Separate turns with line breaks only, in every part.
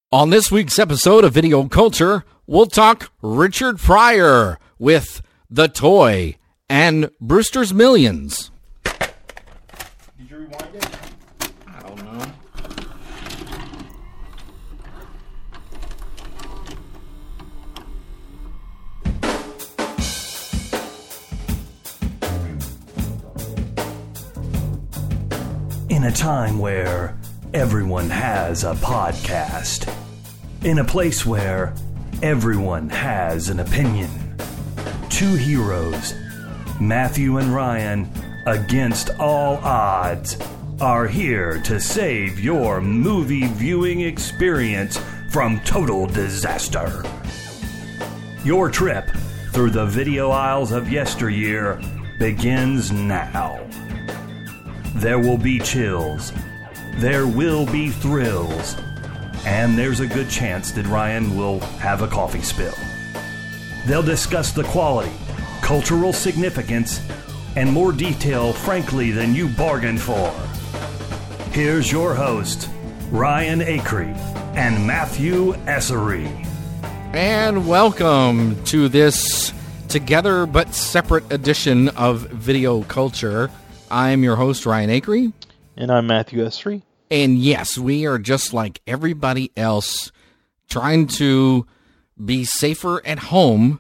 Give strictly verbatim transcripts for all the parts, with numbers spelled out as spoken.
On this week's episode of Video Culture, we'll talk Richard Pryor with The Toy and Brewster's Millions.
Did you rewind it?
I don't know.
In a time where everyone has a podcast, in a place where everyone has an opinion, two heroes, Matthew and Ryan, against all odds, are here to save your movie viewing experience from total disaster. Your trip through the video aisles of yesteryear begins now. There will be chills, there will be thrills, and there's a good chance that Ryan will have a coffee spill. They'll discuss the quality, cultural significance, and more detail, frankly, than you bargained for. Here's your host, Ryan Acree and Matthew Essery.
And welcome to this together but separate edition of Video Culture. I'm your host, Ryan Acree.
And I'm Matthew Essery.
And yes, we are just like everybody else trying to be safer at home,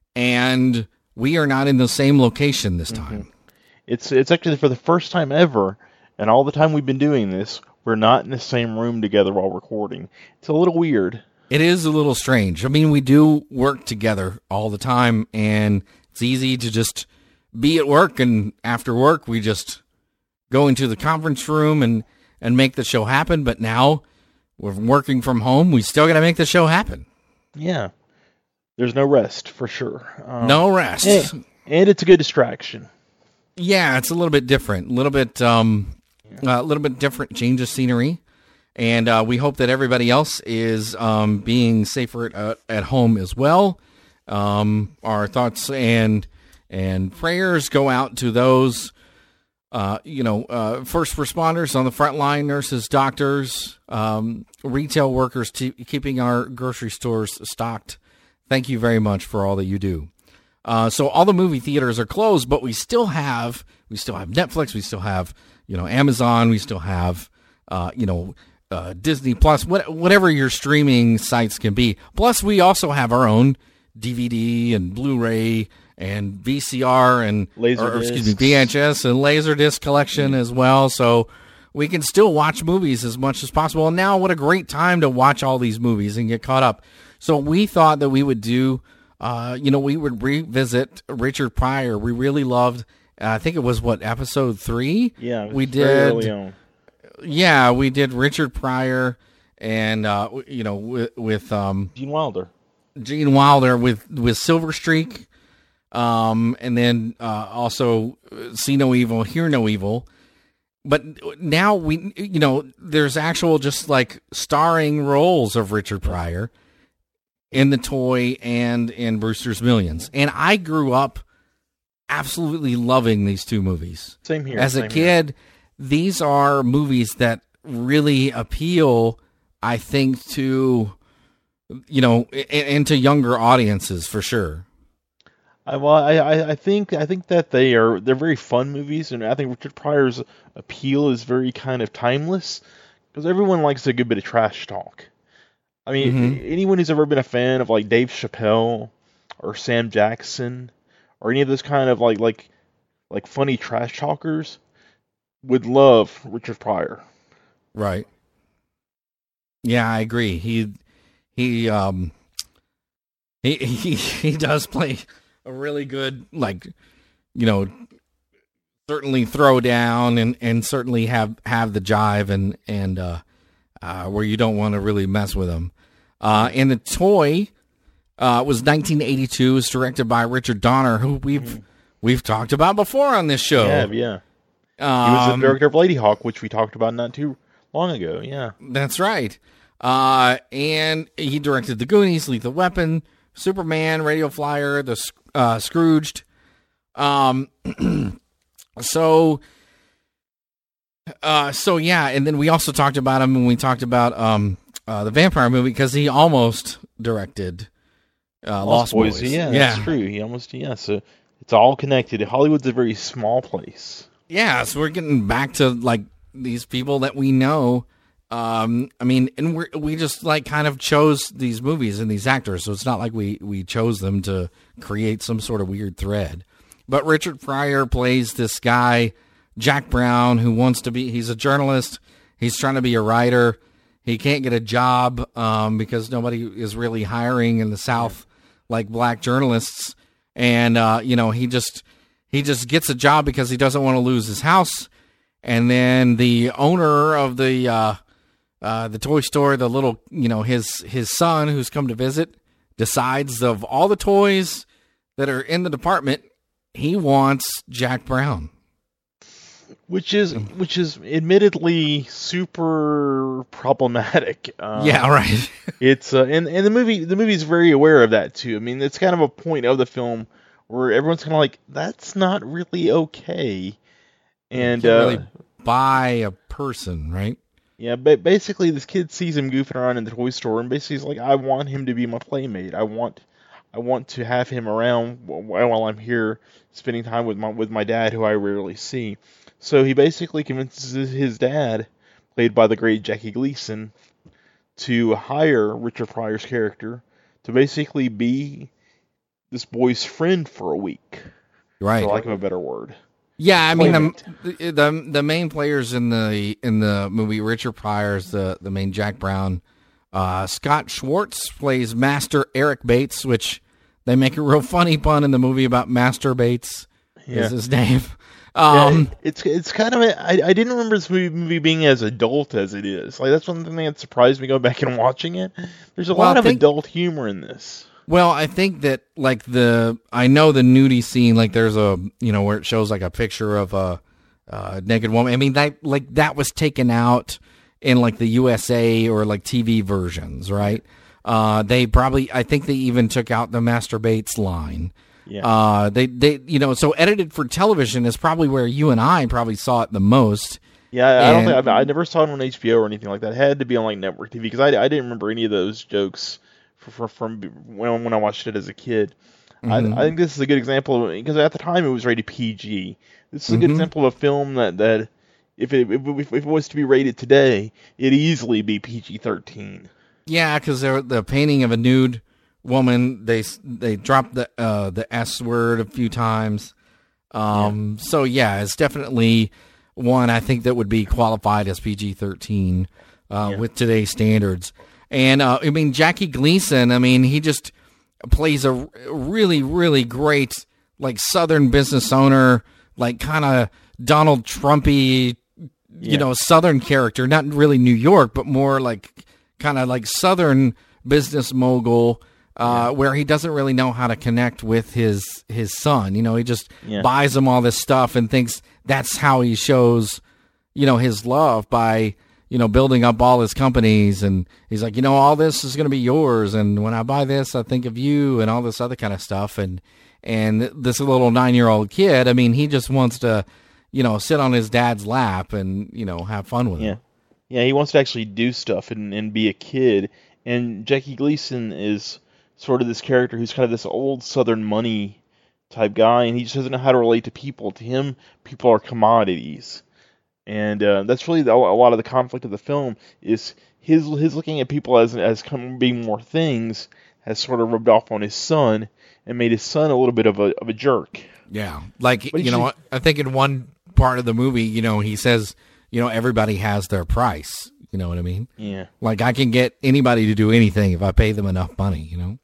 and we are not in the same location this time.
Mm-hmm. It's it's actually for the first time ever, and all the time we've been doing this, we're not in the same room together while recording. It's a little weird.
It is a little strange. I mean, we do work together all the time, and it's easy to just be at work, and after work, we just go into the conference room and, and make the show happen. But now we're working from home. We still got to make the show happen.
Yeah. There's no rest, for sure. Um,
no rest.
And, and it's a good distraction.
Yeah, it's a little bit different. A little bit, um, yeah. uh, a little bit different change of scenery. And uh, we hope that everybody else is um, being safer at, uh, at home as well. Um, our thoughts and and prayers go out to those Uh, you know, uh, first responders on the front line, nurses, doctors, um, retail workers, t- keeping our grocery stores stocked. Thank you very much for all that you do. Uh, so all the movie theaters are closed, but we still have, we still have Netflix, we still have, you know, Amazon, we still have, uh, you know, uh, Disney Plus, what, whatever your streaming sites can be. Plus, we also have our own D V D and Blu-ray and V C R and
laser
or, excuse me, V H S and Laserdisc collection as well. So we can still watch movies as much as possible. And now what a great time to watch all these movies and get caught up. So we thought that we would do, uh, you know, we would revisit Richard Pryor. We really loved, uh, I think it was what, episode three?
Yeah,
we
did. Early on.
Yeah, we did Richard Pryor and, uh, you know, with, with um,
Gene Wilder.
Gene Wilder with, with Silver Streak. Um, and then, uh, also See No Evil, Hear No Evil. But now we, you know, there's actual just like starring roles of Richard Pryor in The Toy and in Brewster's Millions. And I grew up absolutely loving these two movies.
Same here.
As
same
a kid,
here.
These are movies that really appeal, I think, to, you know, and to younger audiences for sure.
I, well, I, I think I think that they are they're very fun movies, and I think Richard Pryor's appeal is very kind of timeless because everyone likes a good bit of trash talk. I mean, mm-hmm. anyone who's ever been a fan of like Dave Chappelle or Sam Jackson or any of those kind of like like like funny trash talkers would love Richard Pryor.
Right. Yeah, I agree. He he um he he he does play a really good, like, you know, certainly throw down and, and certainly have, have the jive and, and, uh, uh, where you don't want to really mess with him. Uh, and The Toy, uh, was nineteen eighty-two, was directed by Richard Donner, who we've, mm. we've talked about before on this show.
Yeah, yeah. Um, he was the director of Lady Hawk, which we talked about not too long ago. Yeah.
That's right. Uh, and he directed The Goonies, Lethal Weapon, Superman, Radio Flyer, the uh, Scrooged. Um, so, uh, so yeah, and then we also talked about him when we talked about um, uh, the vampire movie because he almost directed uh, Lost, Lost Boys.
Boys. Yeah,
yeah,
that's true. He almost yeah. So it's all connected. Hollywood's a very small place.
Yeah, so we're getting back to like these people that we know. Um, I mean, and we we just like kind of chose these movies and these actors, so it's not like we we chose them to create some sort of weird thread. But Richard Pryor plays this guy, Jack Brown, who wants to be. He's a journalist. He's trying to be a writer. He can't get a job um, because nobody is really hiring in the South like black journalists, and uh, you know he just. He just gets a job because he doesn't want to lose his house. And then the owner of the uh, uh, the toy store, the little, you know, his his son who's come to visit, decides of all the toys that are in the department, he wants Jack Brown.
Which is which is admittedly super problematic. Um,
yeah, right.
it's uh, and and the movie the movie's very aware of that too. I mean, it's kind of a point of the film where everyone's kind of like, that's not really okay. And
you can't
uh,
really buy a person, right?
Yeah, but basically this kid sees him goofing around in the toy store, and basically he's like, I want him to be my playmate. I want, I want to have him around while I'm here spending time with my with my dad, who I rarely see. So he basically convinces his dad, played by the great Jackie Gleason, to hire Richard Pryor's character to basically be this boy's friend for a week,
right?
For lack of a better word.
Yeah, I mean the, the the main players in the in the movie, Richard Pryor's the the main Jack Brown. Uh, Scott Schwartz plays Master Eric Bates, which they make a real funny pun in the movie about Master Bates
yeah.
is his name. Um,
yeah, it's it's kind of a, I I didn't remember this movie, movie being as adult as it is. Like that's one thing that surprised me going back and watching it. There's a well, lot I of think, adult humor in this.
Well, I think that like the I know the nudie scene, like there's a you know where it shows like a picture of a, a naked woman. I mean that like that was taken out in like the U S A or like T V versions, right? Uh, they probably I think they even took out the Master Bates line.
Yeah.
Uh, they they you know so edited for television is probably where you and I probably saw it the most.
Yeah, I, I don't think I, I never saw it on H B O or anything like that. It had to be on like network T V because I, I didn't remember any of those jokes. For, from when when I watched it as a kid, mm-hmm. I, I think this is a good example of, because at the time it was rated P G. This is a mm-hmm. good example of a film that, that if it if, if it was to be rated today, it'd easily be P G thirteen.
Yeah, because the painting of a nude woman, they they dropped the uh, the S word a few times. Um, yeah. So yeah, it's definitely one I think that would be qualified as P G thirteen uh, yeah. with today's standards. And, uh, I mean, Jackie Gleason, I mean, he just plays a really, really great, like, Southern business owner, like, kind of Donald Trumpy, you yeah. know, Southern character. Not really New York, but more like kind of like Southern business mogul, uh, yeah. where he doesn't really know how to connect with his, his son. You know, he just yeah. buys him all this stuff and thinks that's how he shows, you know, his love by... you know, building up all his companies, and he's like, you know, all this is going to be yours, and when I buy this, I think of you, and all this other kind of stuff, and and this little nine-year-old kid, I mean, he just wants to, you know, sit on his dad's lap and, you know, have fun with
yeah.
him.
Yeah, he wants to actually do stuff and, and be a kid, and Jackie Gleason is sort of this character who's kind of this old Southern money type guy, and he just doesn't know how to relate to people. To him, people are commodities. And uh, that's really the, a lot of the conflict of the film is his his looking at people as as being more things has sort of rubbed off on his son and made his son a little bit of a of a jerk.
Yeah, like you know, I think in one part of the movie, you know, he says, you know, everybody has their price. You know what I mean?
Yeah.
Like I can get anybody to do anything if I pay them enough money. You know.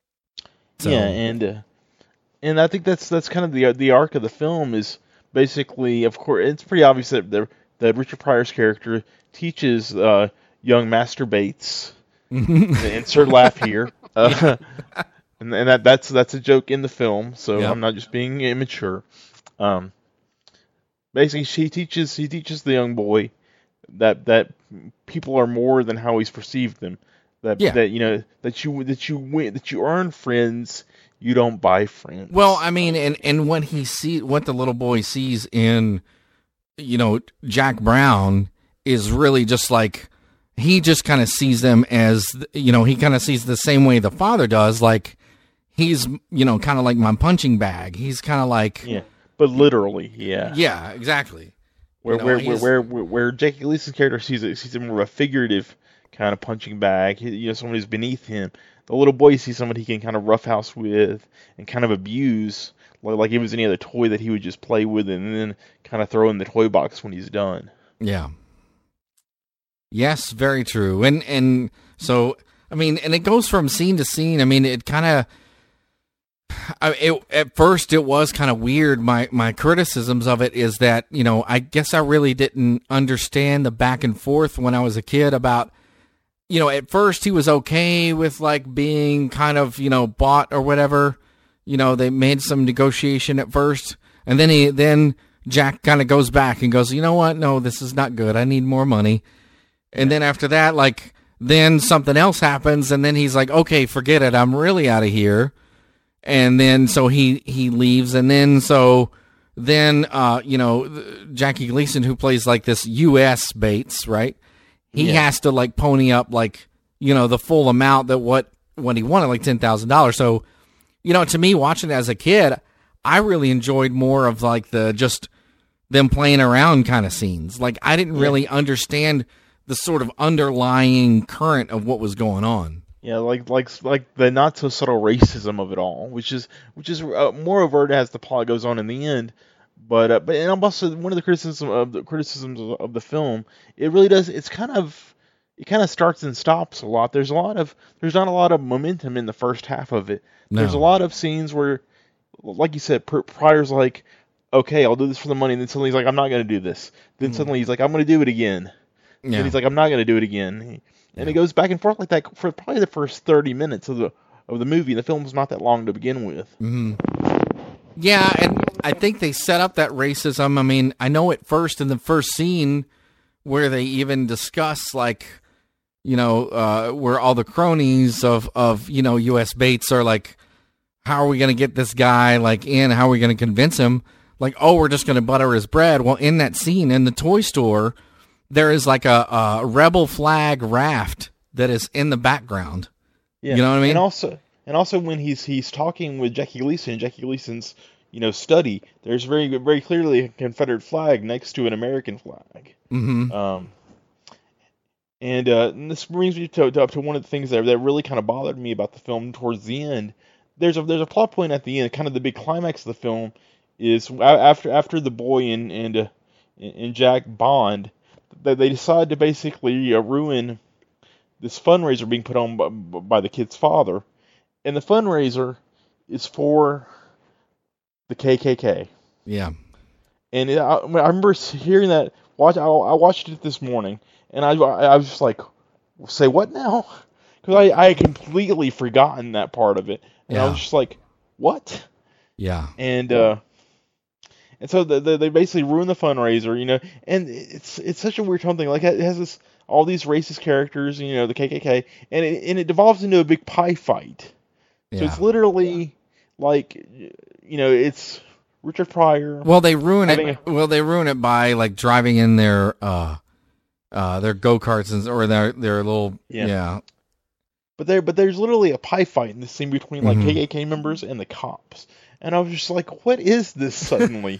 So. Yeah, and uh, and I think that's that's kind of the the arc of the film is. Basically, of course, it's pretty obvious that the, that Richard Pryor's character teaches uh, young Master Bates. Insert laugh here, uh, and, and that that's that's a joke in the film, so yep. I'm not just being immature. Um, basically, she teaches he teaches the young boy that that people are more than how he's perceived them. That yeah. that you know that you that you win that you earn friends. You don't buy friends.
Well, I mean, and, and when he see what the little boy sees in, you know, Jack Brown is really just like, he just kind of sees them as, you know, he kind of sees the same way the father does. Like, he's, you know, kind of like my punching bag. He's kind of like...
Yeah, but literally, yeah.
Yeah, exactly.
Where,
you know,
where, where, where, where, where Jackie Gleason's character sees it, sees it more of a figurative kind of punching bag. He, you know, someone who's beneath him. The little boy sees somebody he can kind of roughhouse with and kind of abuse, like, like it was any other toy that he would just play with and then kind of throw in the toy box when he's done.
Yeah. Yes, very true. And and so, I mean, and it goes from scene to scene. I mean, it kind of, it, at first it was kind of weird. My, my criticisms of it is that, you know, I guess I really didn't understand the back and forth when I was a kid about, you know, at first he was okay with like being kind of, you know, bought or whatever. You know, they made some negotiation at first, and then he, then Jack kind of goes back and goes, you know what? No, this is not good. I need more money. And then after that, like, then something else happens, and then he's like, okay, forget it. I'm really out of here. And then so he, he leaves, and then so then, uh, you know, Jackie Gleason, who plays like this U S Bates, right? He yeah. has to like pony up like, you know, the full amount that what, what he wanted, like ten thousand dollars. So, you know, to me, watching it as a kid, I really enjoyed more of like the just them playing around kind of scenes. Like, I didn't really yeah. understand the sort of underlying current of what was going on.
Yeah, like like like the not so subtle racism of it all, which is which is uh, more overt as the plot goes on in the end. But uh, but and also one of the criticisms of the criticisms of, of the film, it really does. It's kind of it kind of starts and stops a lot. There's a lot of there's not a lot of momentum in the first half of it. No. There's a lot of scenes where, like you said, Pryor's like, okay, I'll do this for the money, and then suddenly he's like, I'm not going to do this. Then mm. suddenly he's like, I'm going to do it again. Yeah. And he's like, I'm not going to do it again. And yeah. it goes back and forth like that for probably the first thirty minutes of the of the movie. The film's not that long to begin with.
Mm-hmm. Yeah, and I think they set up that racism. I mean, I know at first in the first scene where they even discuss, like, you know, uh, where all the cronies of, of, you know, U S Bates are like, how are we going to get this guy, like, in? How are we going to convince him? Like, oh, we're just going to butter his bread. Well, in that scene in the toy store, there is like a, a rebel flag raft that is in the background. Yeah. You know what I mean?
And also, and also when he's he's talking with Jackie Gleason, Jackie Gleason's, you know, study, there's very very clearly a Confederate flag next to an American flag.
Mm-hmm.
Um, and, uh, and this brings me to, to up to one of the things that that really kind of bothered me about the film towards the end. There's a there's a plot point at the end, kind of the big climax of the film is after after the boy and and uh, and Jack bond, that they decide to basically uh, ruin this fundraiser being put on by, by the kid's father, and the fundraiser is for the K K K.
Yeah.
And it, I, I remember hearing that. Watch. I, I watched it this morning, and I I was just like, say what now? Because I, I had completely forgotten that part of it, and yeah. I was just like, what?
Yeah.
And uh, and so the, the, they basically ruin the fundraiser, you know. And it's it's such a weird something. Like it has this all these racist characters, you know, the K K K, and it and it devolves into a big pie fight. Yeah. So it's literally like, you know, it's Richard Pryor.
Well, they ruin it. A, well, they ruin it by like driving in their uh, uh, their go karts and or their their little yeah. yeah.
But there, but there's literally a pie fight in the scene between like mm-hmm. K K K members and the cops, and I was just like, "What is this suddenly?"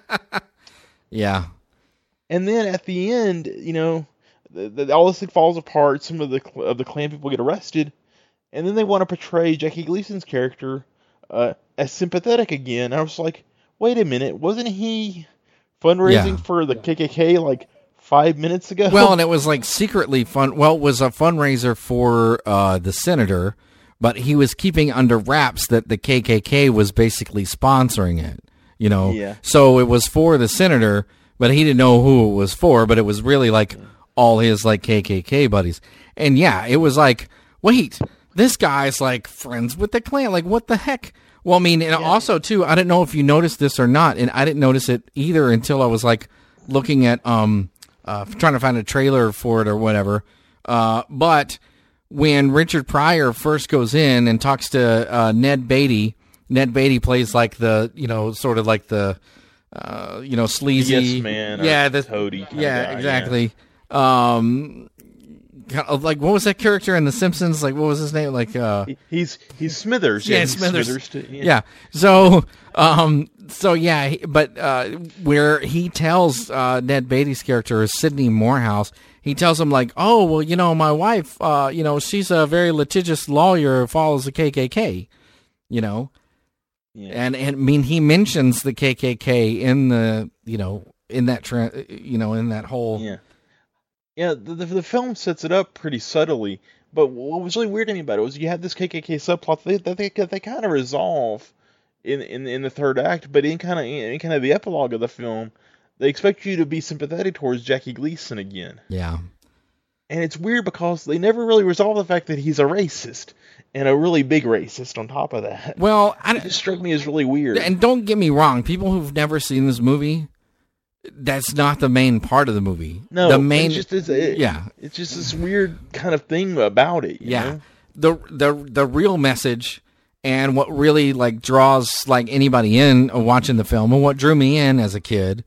Yeah.
And then at the end, you know, the, the, all this thing falls apart. Some of the of the Klan people get arrested, and then they want to portray Jackie Gleason's character uh, as sympathetic again. I was like, "Wait a minute, wasn't he fundraising yeah. for the K K K like five minutes ago?"
Well, and it was like secretly fun. Well, it was a fundraiser for uh, the senator, but he was keeping under wraps that the K K K was basically sponsoring it. You know,
yeah.
So it was for the senator, but he didn't know who it was for. But it was really like yeah. all his like K K K buddies. And yeah, it was like, wait, this guy's like friends with the Klan. Like, what the heck? Well, I mean, and yeah. also too, I don't know if you noticed this or not, and I didn't notice it either until I was like looking at um. Uh, trying to find a trailer for it or whatever. Uh, but when Richard Pryor first goes in and talks to uh, Ned Beatty, Ned Beatty plays like the, you know, sort of like the, uh, you know, sleazy.
Yes, man.
Yeah, the
toady.
Yeah,
guy,
exactly. Yeah. Um, kind of like what was that character in The Simpsons? Like what was his name? Like uh,
he's he's Smithers.
Yeah,
yeah he's
Smithers.
Smithers too, yeah.
yeah. So um, so yeah, he- but uh, where he tells uh, Ned Beatty's character is Sidney Morehouse. He tells him like, oh well, you know, my wife, uh, you know, she's a very litigious lawyer, follows the K K K, you know.
Yeah.
And, and I mean, he mentions the K K K in the, you know, in that, tra- you know, in that whole.
Yeah. Yeah, the, the the film sets it up pretty subtly, but what was really weird to me about it was you had this K K K subplot that they, they, they kind of resolve in, in in the third act, but in kind of in kind of the epilogue of the film, they expect you to be sympathetic towards Jackie Gleason again.
Yeah.
And it's weird because they never really resolve the fact that he's a racist, and a really big racist on top of that.
Well, I,
It just struck me as really weird.
and don't get me wrong, people who've never seen this movie, that's not the main part of the movie.
no,
the main,
it's just it's, it,
yeah,
it's just this weird kind of thing about it. You
yeah.
know?
The the the real message and what really like draws like anybody in watching the film, and what drew me in as a kid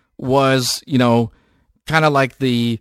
was, you know, kind of like the,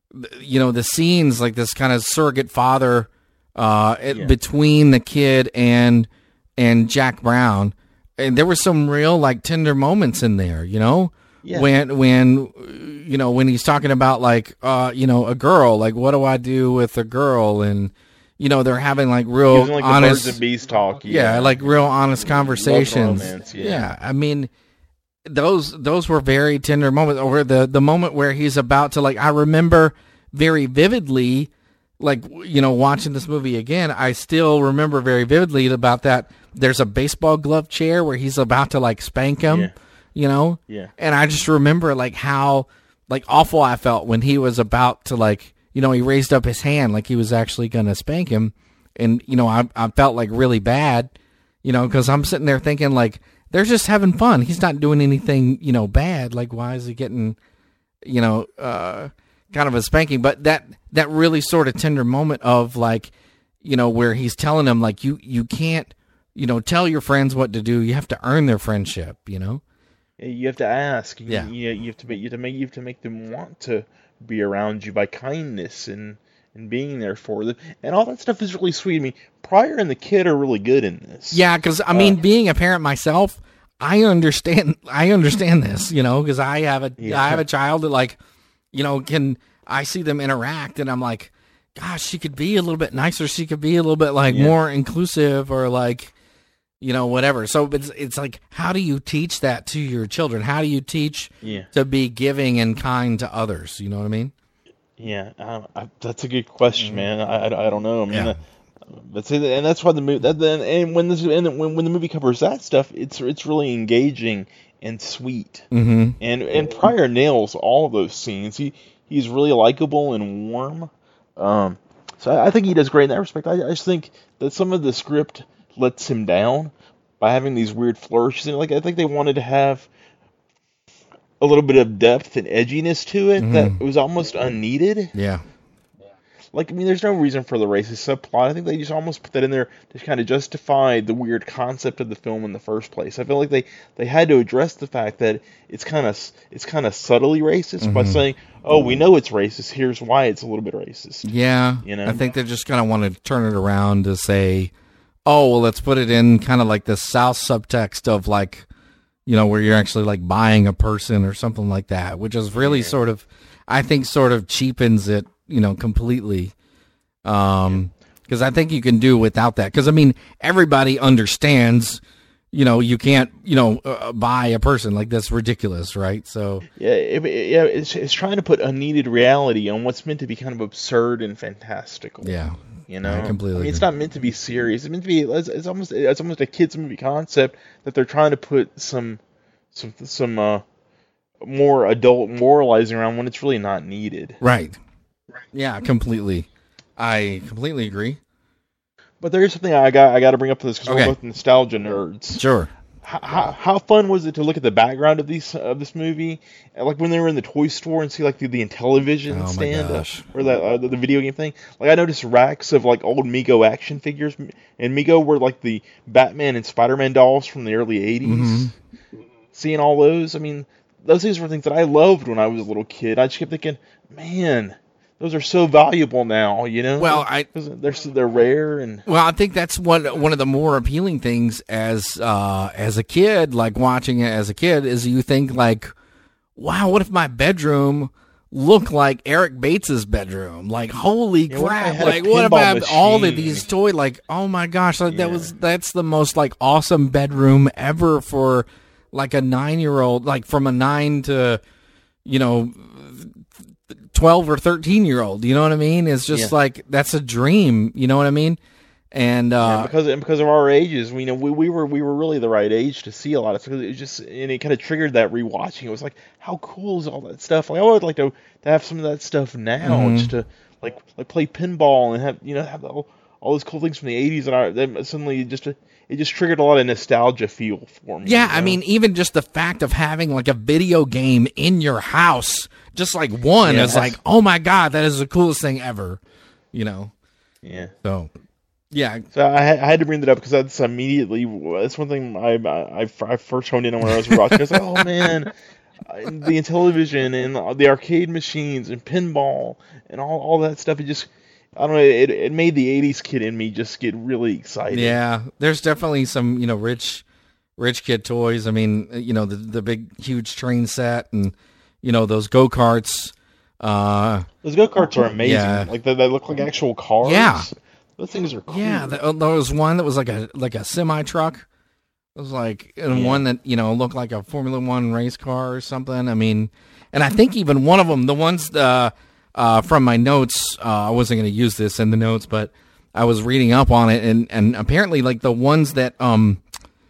you know, the scenes like this kind of surrogate father uh, it-
Yeah.
between the kid and and Jack Brown, and there were some real like tender moments in there, you know.
Yeah.
When when you know when he's talking about like uh you know a girl, like what do I do with a girl, and you know they're having like real
Using, like, the
honest
birds and bees talk.
yeah.
Yeah,
like real honest conversations.
romance, yeah.
I mean those those were very tender moments. Or the the moment where he's about to like I remember very vividly, like you know watching this movie again, I still remember very vividly about that. There's a baseball glove chair where he's about to like spank him.
Yeah.
You know?
Yeah.
And I just remember like how like awful I felt when he was about to like, you know, he raised up his hand like he was actually going to spank him. And, you know, I I felt like really bad, you know, because I'm sitting there thinking like, they're just having fun. He's not doing anything, you know, bad. Like, why is he getting, you know, uh, kind of a spanking? But that, that really sort of tender moment of like, you know, where he's telling him like, you, you can't, you know, tell your friends what to do. You have to earn their friendship, you know?
You have to ask. You,
Yeah.
You, you have to make. You have to make. You have to make them want to be around you by kindness and and being there for them, and all that stuff is really sweet. I mean, Pryor and the kid are really good in this.
Yeah, because I mean, being a parent myself, I understand. I understand this, you know, because I have a
Yeah.
I have a child that like, you know, can I see them interact, and I'm like, gosh, she could be a little bit nicer. She could be a little bit like
Yeah.
more inclusive, or like, you know, whatever. So it's it's like, how do you teach that to your children? How do you teach
Yeah.
to be giving and kind to others? You know what I mean?
Yeah, I, I, that's a good question, man. I, I, I don't know. I mean,
Yeah.
uh, that's it, and that's why the movie. That, then and when this and when when the movie covers that stuff, it's it's really engaging and sweet.
Mm-hmm.
And and Pryor nails all of those scenes. He he's really likable and warm. Um, so I, I think he does great in that respect. I, I just think that some of the script lets him down by having these weird flourishes. And like I think they wanted to have a little bit of depth and edginess to it that was almost unneeded.
Yeah.
Like, I mean, there's no reason for the racist subplot. I think they just almost put that in there to kind of justify the weird concept of the film in the first place. I feel like they, they had to address the fact that it's kind of it's kind of subtly racist by saying, "Oh, we know it's racist. Here's why it's a little bit racist."
Yeah,
You know?
I think they just kind of want to turn it around to say, oh, well, let's put it in kind of like the South subtext of like, you know, where you're actually like buying a person or something like that, which is really sort of, I think sort of cheapens it, you know, completely. Um, because I think you can do without that. Because, I mean, everybody understands, you know, you can't, you know, uh, buy a person. Like, that's ridiculous, right? So,
Yeah, it, it- yeah, it's it's trying to put unneeded reality on what's meant to be kind of absurd and fantastical.
yeah.
You know,
I completely
I mean, it's
agree.
not meant to be serious. It's meant to be. It's, it's almost. It's almost a kids movie concept that they're trying to put some, some, some uh, more adult moralizing around when it's really not needed.
Right. Yeah, completely. I completely agree.
But there is something I got. I got to bring up to this because
Okay.
we're both nostalgia nerds.
Sure.
How, how, how fun was it to look at the background of these of this movie, and like when they were in the toy store and see like the, the Intellivision
Oh my
stand uh,
gosh.
or that uh, the, the video game thing? Like I noticed racks of like old Mego action figures, and Mego were like the Batman and Spider-Man dolls from the early eighties.
Mm-hmm.
Seeing all those, I mean, those things were things that I loved when I was a little kid. I just kept thinking, man, those are so valuable now, you know.
Well, I
'Cause they're so- they're rare and
well, I think that's one one of the more appealing things as uh, as a kid, like watching it as a kid, is you think like, wow, what if my bedroom looked like Eric Bates's bedroom? Like, holy
Yeah, what if I
crap!
had a
Like, what
pinball
about all of
machine?
these toys? Like, oh my gosh, like that
Yeah.
was that's the most like awesome bedroom ever for like a nine year old, like from a nine to you know. twelve or thirteen year old, you know what I mean? It's just
Yeah.
like that's a dream, you know what I mean? And uh
and because and because of our ages, we know we, we were we were really the right age to see a lot of stuff. It was just and it kind of triggered that rewatching. It was like, how cool is all that stuff? Like I would like to, to have some of that stuff now,
Mhm.
just to like like play pinball and have you know have all, all those cool things from the eighties, and I then suddenly it just it just triggered a lot of nostalgia feel for me.
yeah,
you
I
know?
mean, even just the fact of having like a video game in your house, just like one
Yeah,
is
that's-
like, oh my god, that is the coolest thing ever, you know?
yeah.
So, yeah,
So I, had- I had to bring that up because that's immediately that's one thing I, I I I first honed in on when I was watching. I was like, oh man, I- the television and the arcade machines and pinball and all, all that stuff. It just I don't know. It it made the eighties kid in me just get really excited.
yeah. There's definitely some, you know, rich, rich kid toys. I mean, you know, the the big, huge train set and you know those go karts. Uh,
Those go karts are amazing.
Yeah.
Like they, they look like actual cars.
Yeah.
Those things are cool.
Yeah, th- there was one that was like a like a semi truck. It was like and
Yeah.
one that you know looked like a Formula One race car or something. I mean, and I think even one of them, the ones uh, uh, from my notes, uh, I wasn't going to use this in the notes, but I was reading up on it, and, and apparently like the ones that um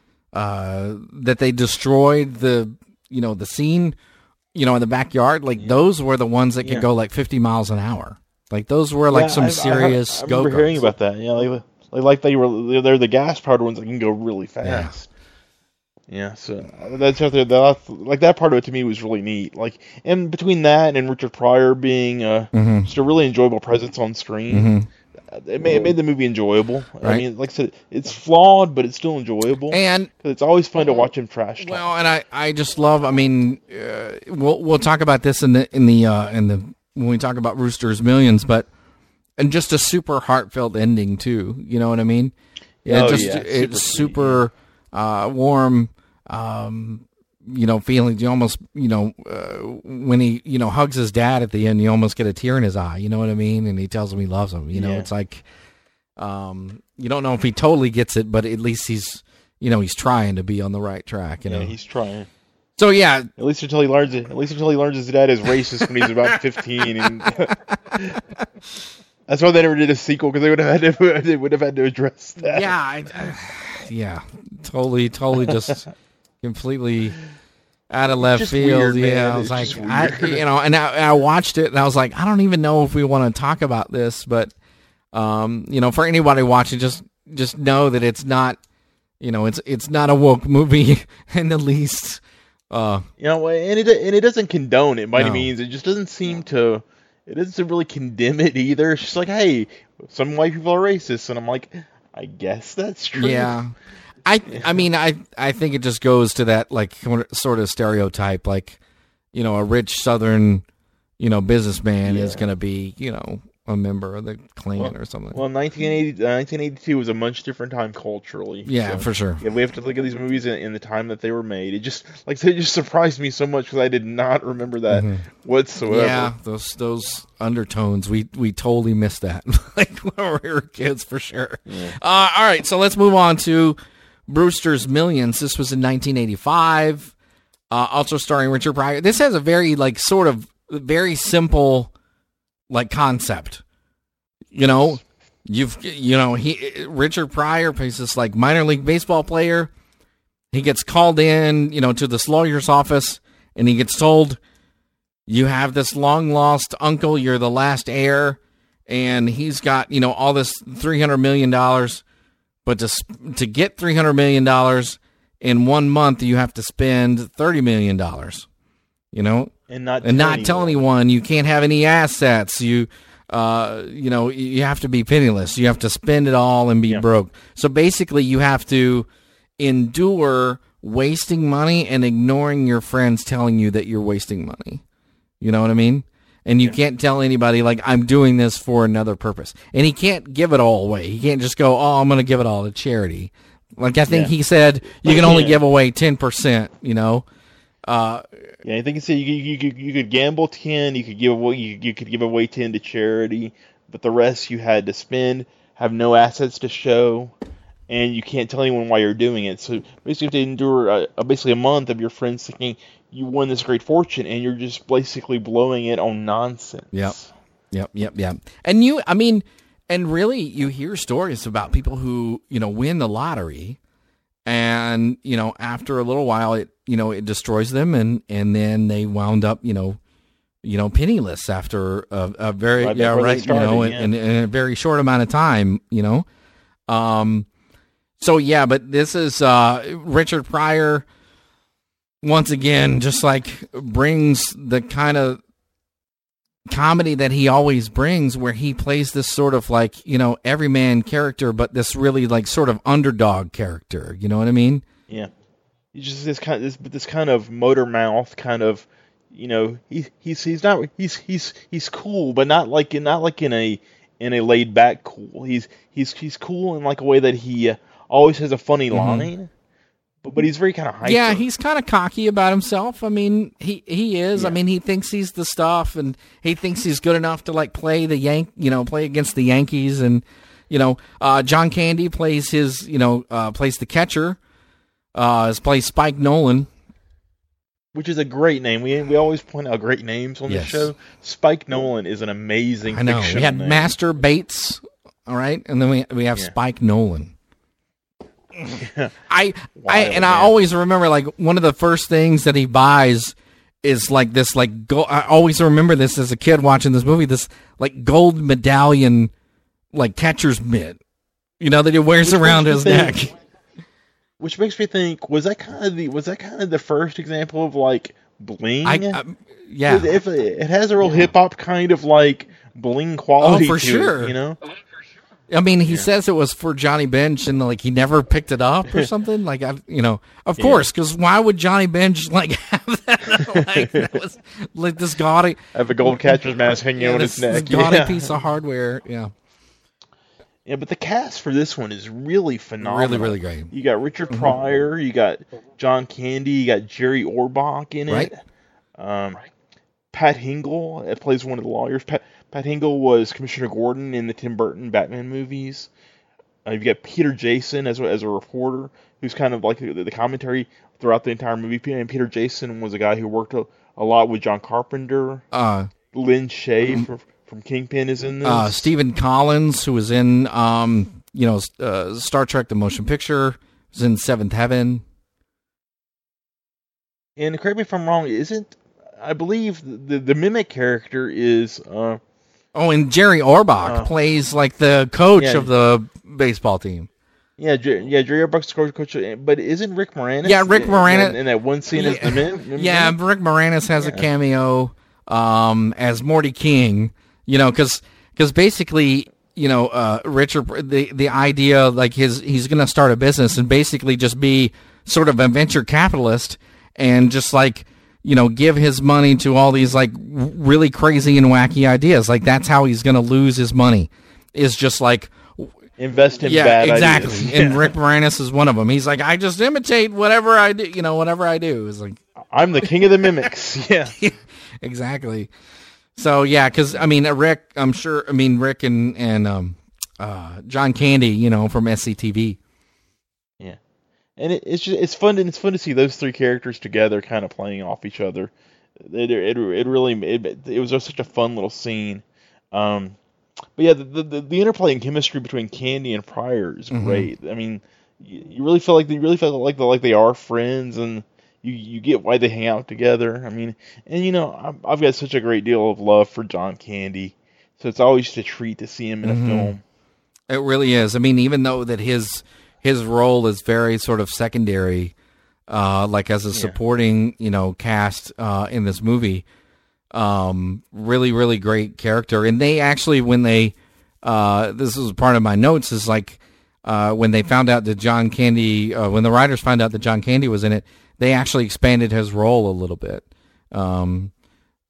uh that they destroyed the you know the scene you know in the backyard, like those were the ones that could
Yeah.
go like fifty miles an hour. Like those were like
Yeah,
some
I- I-
serious
I, I
go
remember hearing about that. Yeah, like, like like they were they're the gas powered ones that can go really fast. Yeah, so that's out there. That, like that part of it to me was really neat. Like, and between that and Richard Pryor being uh,
Mhm.
just a really enjoyable presence on screen,
Mhm.
it made it made the movie enjoyable. I
Right.
mean, like I said, it's flawed, but it's still enjoyable.
And
Because it's always fun to watch him trash talk.
well, and I, I just love. I mean, uh, we'll we'll talk about this in the in the uh, in the when we talk about Rooster's Millions, but and just a super heartfelt ending too. You know what I mean? Yeah,
Oh,
just
yeah,
it's
super
super uh, warm. Um, you know, feelings. You almost, you know, uh, when he, you know, hugs his dad at the end, you almost get a tear in his eye. You know what I mean? And he tells him he loves him. You know,
Yeah.
it's like, um, you don't know if he totally gets it, but at least he's, you know, he's trying to be on the right track. You know,
Yeah, he's trying.
so yeah,
At least until he learns it. At least until he learns his dad is racist when he's about fifteen. And that's why they never did a sequel, because they would have had to. They would have had to address that.
yeah, I, I, yeah, totally, totally, just completely out of left
just
field.
weird,
yeah,
man.
I was
It's
like,
just
I,
weird.
you know, and I, and I watched it, and I was like, I don't even know if we want to talk about this, but, um, you know, for anybody watching, just just know that it's not, you know, it's it's not a woke movie in the least. Uh,
You know, and it and it doesn't condone it by any
No.
means. It just doesn't seem to. It doesn't really condemn it either. It's just like, hey, some white people are racist, and I'm like, I guess that's true.
Yeah, I I mean I I think it just goes to that like sort of stereotype, like you know a rich Southern you know businessman is
Yeah.
going to be you know a member of the Klan
Well-
or something.
Well, nineteen eighty, uh, nineteen eighty-two was a much different time culturally.
yeah,
so-
for sure.
Yeah, we have to look at these movies in, in the time that they were made. It just, like I said, it just surprised me so much because I did not remember that whatsoever.
Yeah, those those undertones we we totally missed that like when we were kids for sure. Uh, all right, so let's move on to Brewster's Millions. This was in nineteen eighty-five, uh, also starring Richard Pryor. This has a very like sort of very simple like concept. You know, you've you know he Richard Pryor plays this like minor league baseball player. He gets called in, you know, to this lawyer's office, and he gets told, you have this long lost uncle, you're the last heir, and he's got, you know, all this three hundred million dollars, but to to get three hundred million dollars in one month, you have to spend thirty million dollars, you know,
and not
and
tell
not tell anyone. You can't have any assets. You, uh, you know, you have to be penniless. You have to spend it all and be
Yeah.
broke. So basically, you have to endure wasting money and ignoring your friends telling you that you're wasting money. You know what I mean? And you yeah. can't tell anybody, like, I'm doing this for another purpose. And he can't give it all away. He can't just go, oh, I'm going to give it all to charity. Like, I think yeah. he said you can only yeah. give away ten percent, you know? Uh,
yeah, I think he said you, you, you, you could gamble ten, you could give away, you, you could give away ten to charity, but the rest you had to spend, have no assets to show, and you can't tell anyone why you're doing it. So basically, you have to endure a, a, basically a month of your friends thinking you won this great fortune, and you're just basically blowing it on nonsense.
Yep, yep, yep, yep. And you, I mean, and really, you hear stories about people who, you know, win the lottery, and, you know, after a little while, it, you know, it destroys them, and, and then they wound up, you know, you know, penniless after a, a very, right, yeah, right, started, you know, yeah. in, in a very short amount of time, you know. Um, so, yeah, but this is uh, Richard Pryor, once again, just like brings the kind of comedy that he always brings, where he plays this sort of like, you know, everyman character, but this really like sort of underdog character. You know what I mean?
Yeah. He's just this kind of this, this kind of motor mouth kind of, you know, he he's he's not he's he's he's cool, but not like in not like in a in a laid back cool. He's he's he's cool in like a way that he uh, always has a funny mm-hmm. line. But he's very kind of hyper.
Yeah, he's kind of cocky about himself. I mean, he he is. Yeah. I mean, he thinks he's the stuff, and he thinks he's good enough to like play the Yank, you know, play against the Yankees, and you know, uh, John Candy plays his, you know, uh, plays the catcher, uh, plays Spike Nolan,
which is a great name. We we always point out great names on
yes.
the show. Spike Nolan is an amazing.
I know. We had
name.
Master Bates, all right, and then we we have yeah. Spike Nolan.
Yeah.
I,
Wild,
I and
man.
I always remember like one of the first things that he buys is like this like go, I always remember this as a kid watching this movie, this like gold medallion like catcher's mitt, you know, that he wears which around his think, neck.
Which makes me think, was that kind of the was that kind of the first example of like bling?
I, I, yeah,
if it, it has a real hip hop kind of like bling quality.
Oh, for
to
sure.
It, you know.
I mean, he
yeah. says
it was for Johnny Bench, and like he never picked it up or something. Like, I, you know, of yeah. course, because why would Johnny Bench like have that? like, that was like this gaudy,
have a gold catcher's mask hanging yeah, on
this,
his neck,
this gaudy
yeah.
piece of hardware. Yeah,
yeah. But the cast for this one is really phenomenal.
Really, really great.
You got Richard Pryor, mm-hmm. you got John Candy, you got Jerry Orbach in
right.
it. Um, Pat Hingle it plays one of the lawyers. Pat. Pat Hingle was Commissioner Gordon in the Tim Burton Batman movies. Uh, you've got Peter Jason as a, as a reporter, who's kind of like the, the commentary throughout the entire movie. And Peter Jason was a guy who worked a, a lot with John Carpenter.
Uh,
Lynn Shay from, from Kingpin is in this.
Uh, Stephen Collins, who was in, um, you know, uh, Star Trek: The Motion Picture, was in Seventh Heaven.
And correct me if I'm wrong, isn't I believe the the mimic character is. Uh,
Oh, and Jerry Orbach uh, plays like the coach
yeah.
of the baseball team.
Yeah, Jer- yeah, Jerry Orbach's coach, coach, but isn't Rick Moranis?
Yeah, Rick Moranis
in, in that one scene
yeah,
as the min.
Yeah, Rick Moranis has yeah. a cameo um, as Morty King. You know, because because basically, you know, uh, Richard the the idea like his he's going to start a business and basically just be sort of a venture capitalist and just like. You know, give his money to all these like really crazy and wacky ideas. Like that's how he's going to lose his money. Is just like
invest in
yeah,
bad
exactly.
ideas.
And
Yeah.
Rick Moranis is one of them. He's like, I just imitate whatever I do. You know, whatever I do is like
I'm the king of the mimics. Yeah,
exactly. So yeah, because I mean, Rick. I'm sure. I mean, Rick and and um, uh, John Candy. You know, from S C T V.
Yeah. And it, it's just, it's fun and it's fun to see those three characters together, kind of playing off each other. It it, it really it, it was just such a fun little scene. Um, but yeah, the, the the interplay and chemistry between Candy and Pryor is great. Mm-hmm. I mean, you, you really feel like they really feel like they like they are friends, and you you get why they hang out together. I mean, and you know, I've, I've got such a great deal of love for John Candy, so it's always just a treat to see him in
mm-hmm.
a film.
It really is. I mean, even though that his his role is very sort of secondary, uh, like as a supporting, you know, cast uh, in this movie. Um, really, really great character. And they actually, when they, uh, this was part of my notes, is like uh, when they found out that John Candy, uh, when the writers found out that John Candy was in it, they actually expanded his role a little bit. Um,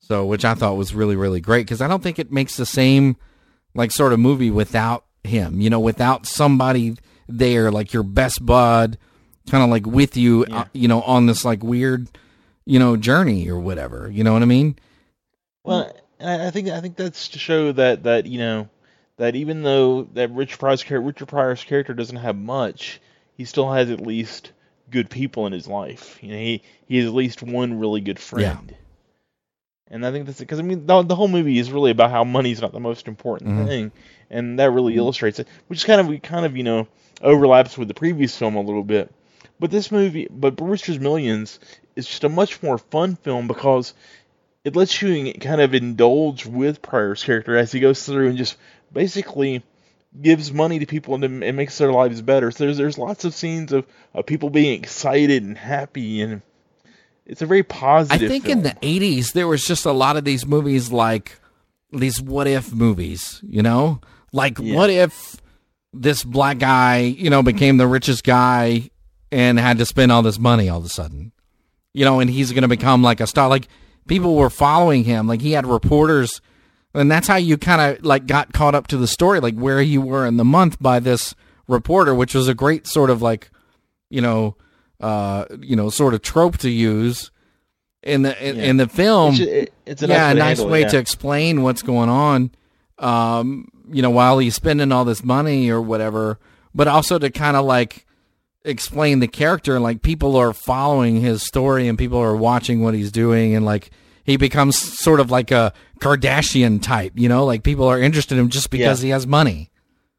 So, which I thought was really, really great because I don't think it makes the same like sort of movie without him, you know, without somebody there, like your best bud, kind of like with you, yeah. uh, you know, on this like weird, you know, journey or whatever. You know what I mean?
Well, I think I think that's to show that that you know that even though that Richard Pryor's character, Richard Pryor's character doesn't have much, he still has at least good people in his life. You know, he he has at least one really good friend. Yeah. And I think that's because I mean the, the whole movie is really about how money's not the most important mm-hmm. thing, and that really mm-hmm. illustrates it, which is kind of kind of you know overlaps with the previous film a little bit. But this movie, but Brewster's Millions is just a much more fun film because it lets you kind of indulge with Pryor's character as he goes through and just basically gives money to people and, and makes their lives better. So there's there's lots of scenes of, of people being excited and happy, and it's a very positive
I think
film.
In the eighties, there was just a lot of these movies like these what-if movies, you know? Like, yeah. what if this black guy, you know, became the richest guy and had to spend all this money all of a sudden? You know, and he's going to become like a star. Like, people were following him. Like, he had reporters, and that's how you kind of, like, got caught up to the story, like, where you were in the month by this reporter, which was a great sort of, like, you know, uh, you know, sort of trope to use in the in,
yeah.
in the film.
It's, it, it's a
yeah,
nice,
a nice
handle,
way
yeah.
to explain what's going on. Um, you know, while he's spending all this money or whatever, but also to kind of like explain the character. Like, people are following his story and people are watching what he's doing, and like he becomes sort of like a Kardashian type. You know, like people are interested in him just because yeah. he has money.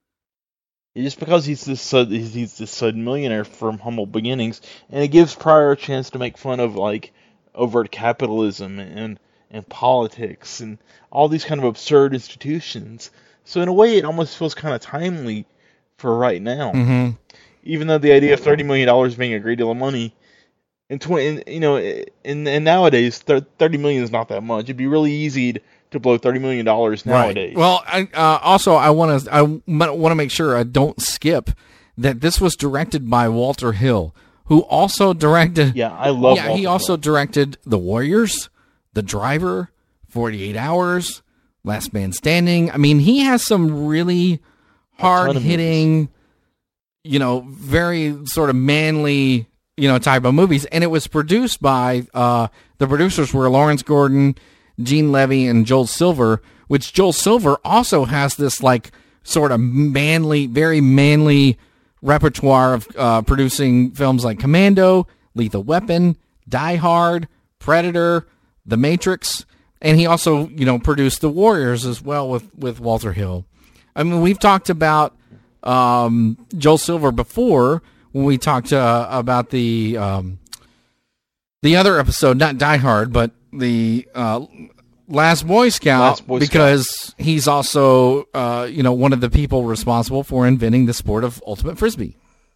Just because he's this uh, he's this sudden millionaire from humble beginnings, and it gives Pryor a chance to make fun of like overt capitalism and and politics and all these kind of absurd institutions. So in a way, it almost feels kind of timely for right now.
Mm-hmm.
Even though the idea of thirty million dollars being a great deal of money, in twenty, you know, in, in nowadays, thirty million is not that much. It'd be really easy to, to blow thirty million dollars nowadays.
Right. Well, I, uh, also, I want to I want to make sure I don't skip that this was directed by Walter Hill, who also directed.
Yeah, I love.
Yeah,
Walter
he also
Hill.
directed The Warriors, The Driver, forty-eight hours, Last Man Standing. I mean, he has some really hard hitting, you know, very sort of manly, you know, type of movies. And it was produced by uh, the producers were Lawrence Gordon, Gene Levy, and Joel Silver, which Joel Silver also has this like sort of manly, very manly repertoire of uh, producing films like Commando, Lethal Weapon, Die Hard, Predator, The Matrix, and he also, you know, produced The Warriors as well with, with Walter Hill. I mean, we've talked about um, Joel Silver before when we talked uh, about the um, the other episode, not Die Hard, but the uh, Last Boy Scout,
Last Boy
because
Scout.
he's also, uh, you know, one of the people responsible for inventing the sport of ultimate frisbee.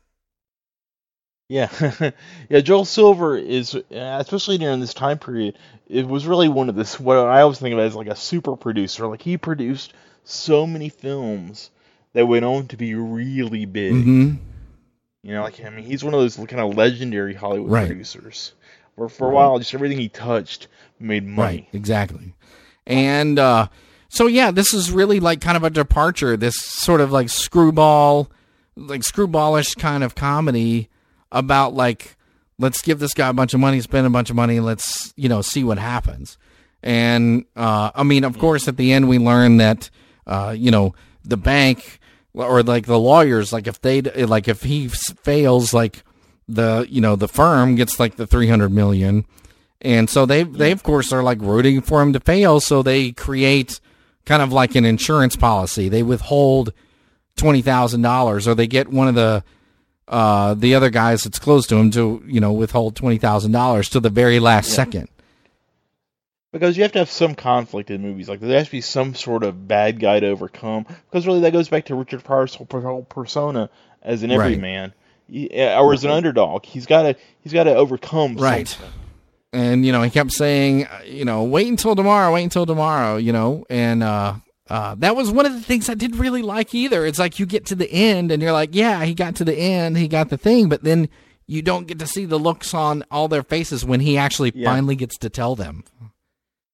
Yeah, yeah. Joel Silver is, especially during this time period, it was really one of this. What I always think of as like a super producer. Like, he produced so many films that went on to be really big.
Mm-hmm.
You know, like I mean, he's one of those kind of legendary Hollywood
right.
producers. Where for a while, just everything he touched made money.
Right, exactly. And uh, so, yeah, this is really like kind of a departure. This sort of like screwball, like screwballish kind of comedy about like, let's give this guy a bunch of money, spend a bunch of money, let's, you know, see what happens. And, uh, I mean, of course, at the end, we learn that, uh, you know, the bank or like the lawyers, like if they, like if he fails, like the, you know, the firm gets like the three hundred million. And so they, they of course are like rooting for him to fail. So they create kind of like an insurance policy. They withhold twenty thousand dollars, or they get one of the, uh, the other guys that's close to him to, you know, withhold twenty thousand dollars to the very last yeah. second.
Because you have to have some conflict in movies. Like, there has to be some sort of bad guy to overcome. Because really, that goes back to Richard Pryor's whole persona as an everyman, right. or as an underdog. He's got to he's got to overcome
right.
something.
And you know, he kept saying, you know, wait until tomorrow, wait until tomorrow, you know, and uh, uh, that was one of the things I didn't really like either. It's like you get to the end and you're like, yeah, he got to the end, he got the thing, but then you don't get to see the looks on all their faces when he actually yeah. finally gets to tell them.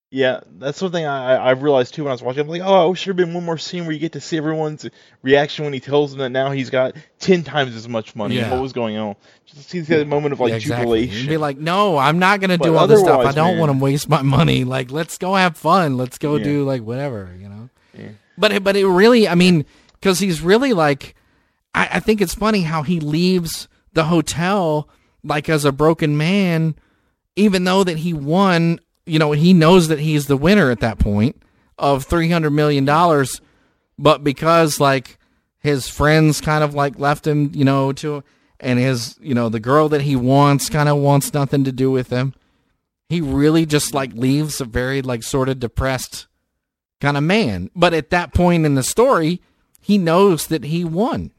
Yeah, that's something I I I've realized too when I was watching. I'm like, oh, I wish there'd been one more scene where you get to see everyone's reaction when he tells them that now he's got ten times as much money and
Yeah.
what was going on. Just to see that moment of like
Yeah, exactly.
jubilation.
You'd be like, no, I'm not going to
But
do all this stuff. I
otherwise,
don't
man-
want to waste my money. Like, let's go have fun. Let's go
Yeah.
do like whatever, you know?
Yeah.
But, it- but it really, I mean, because he's really like, I, I think it's funny how he leaves the hotel like as a broken man, even though that he won, you know, he knows that he's the winner at that point of three hundred million dollars. But because like his friends kind of like left him, you know, to, and his, you know, the girl that he wants kind of wants nothing to do with him. He really just like leaves a very like sort of depressed kind of man. But at that point in the story, he knows that he won.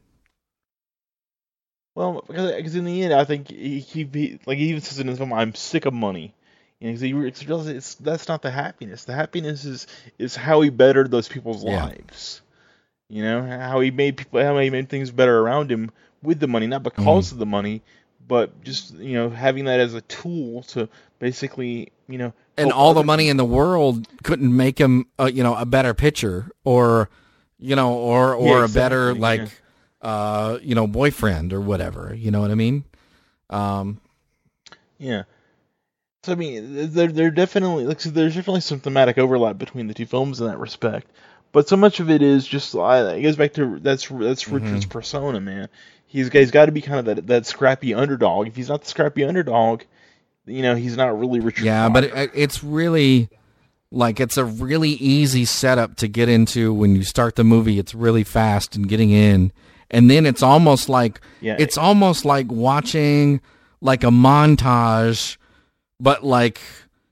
Well, because, because in the end, I think he, he, he like he even says in his film, "I'm sick of money." You know, 'cause he re- 'cause he realizes it's, that's not the happiness. The happiness is is how he bettered those people's
Yeah.
lives. You know, how he made people, how he made things better around him with the money, not because
Mm.
of the money, but just you know having that as a tool to basically you know.
And
help
all the
other
money in the world couldn't make him, uh, you know, a better pitcher or, you know, or or
Yeah,
a better
exactly,
like,
yeah.
uh, you know, boyfriend or whatever. You know what I mean? Um,
Yeah. So I mean, there there definitely like so there's definitely some thematic overlap between the two films in that respect, but so much of it is just I, it goes back to that's that's Richard's persona, man. He's he's got to be kind of that that scrappy underdog. If he's not the scrappy underdog, you know, he's not really Richard.
yeah,
Pryor.
but it, it's really like it's a really easy setup to get into when you start the movie. It's really fast and getting in, and then it's almost like
Yeah.
it's almost like watching like a montage, but like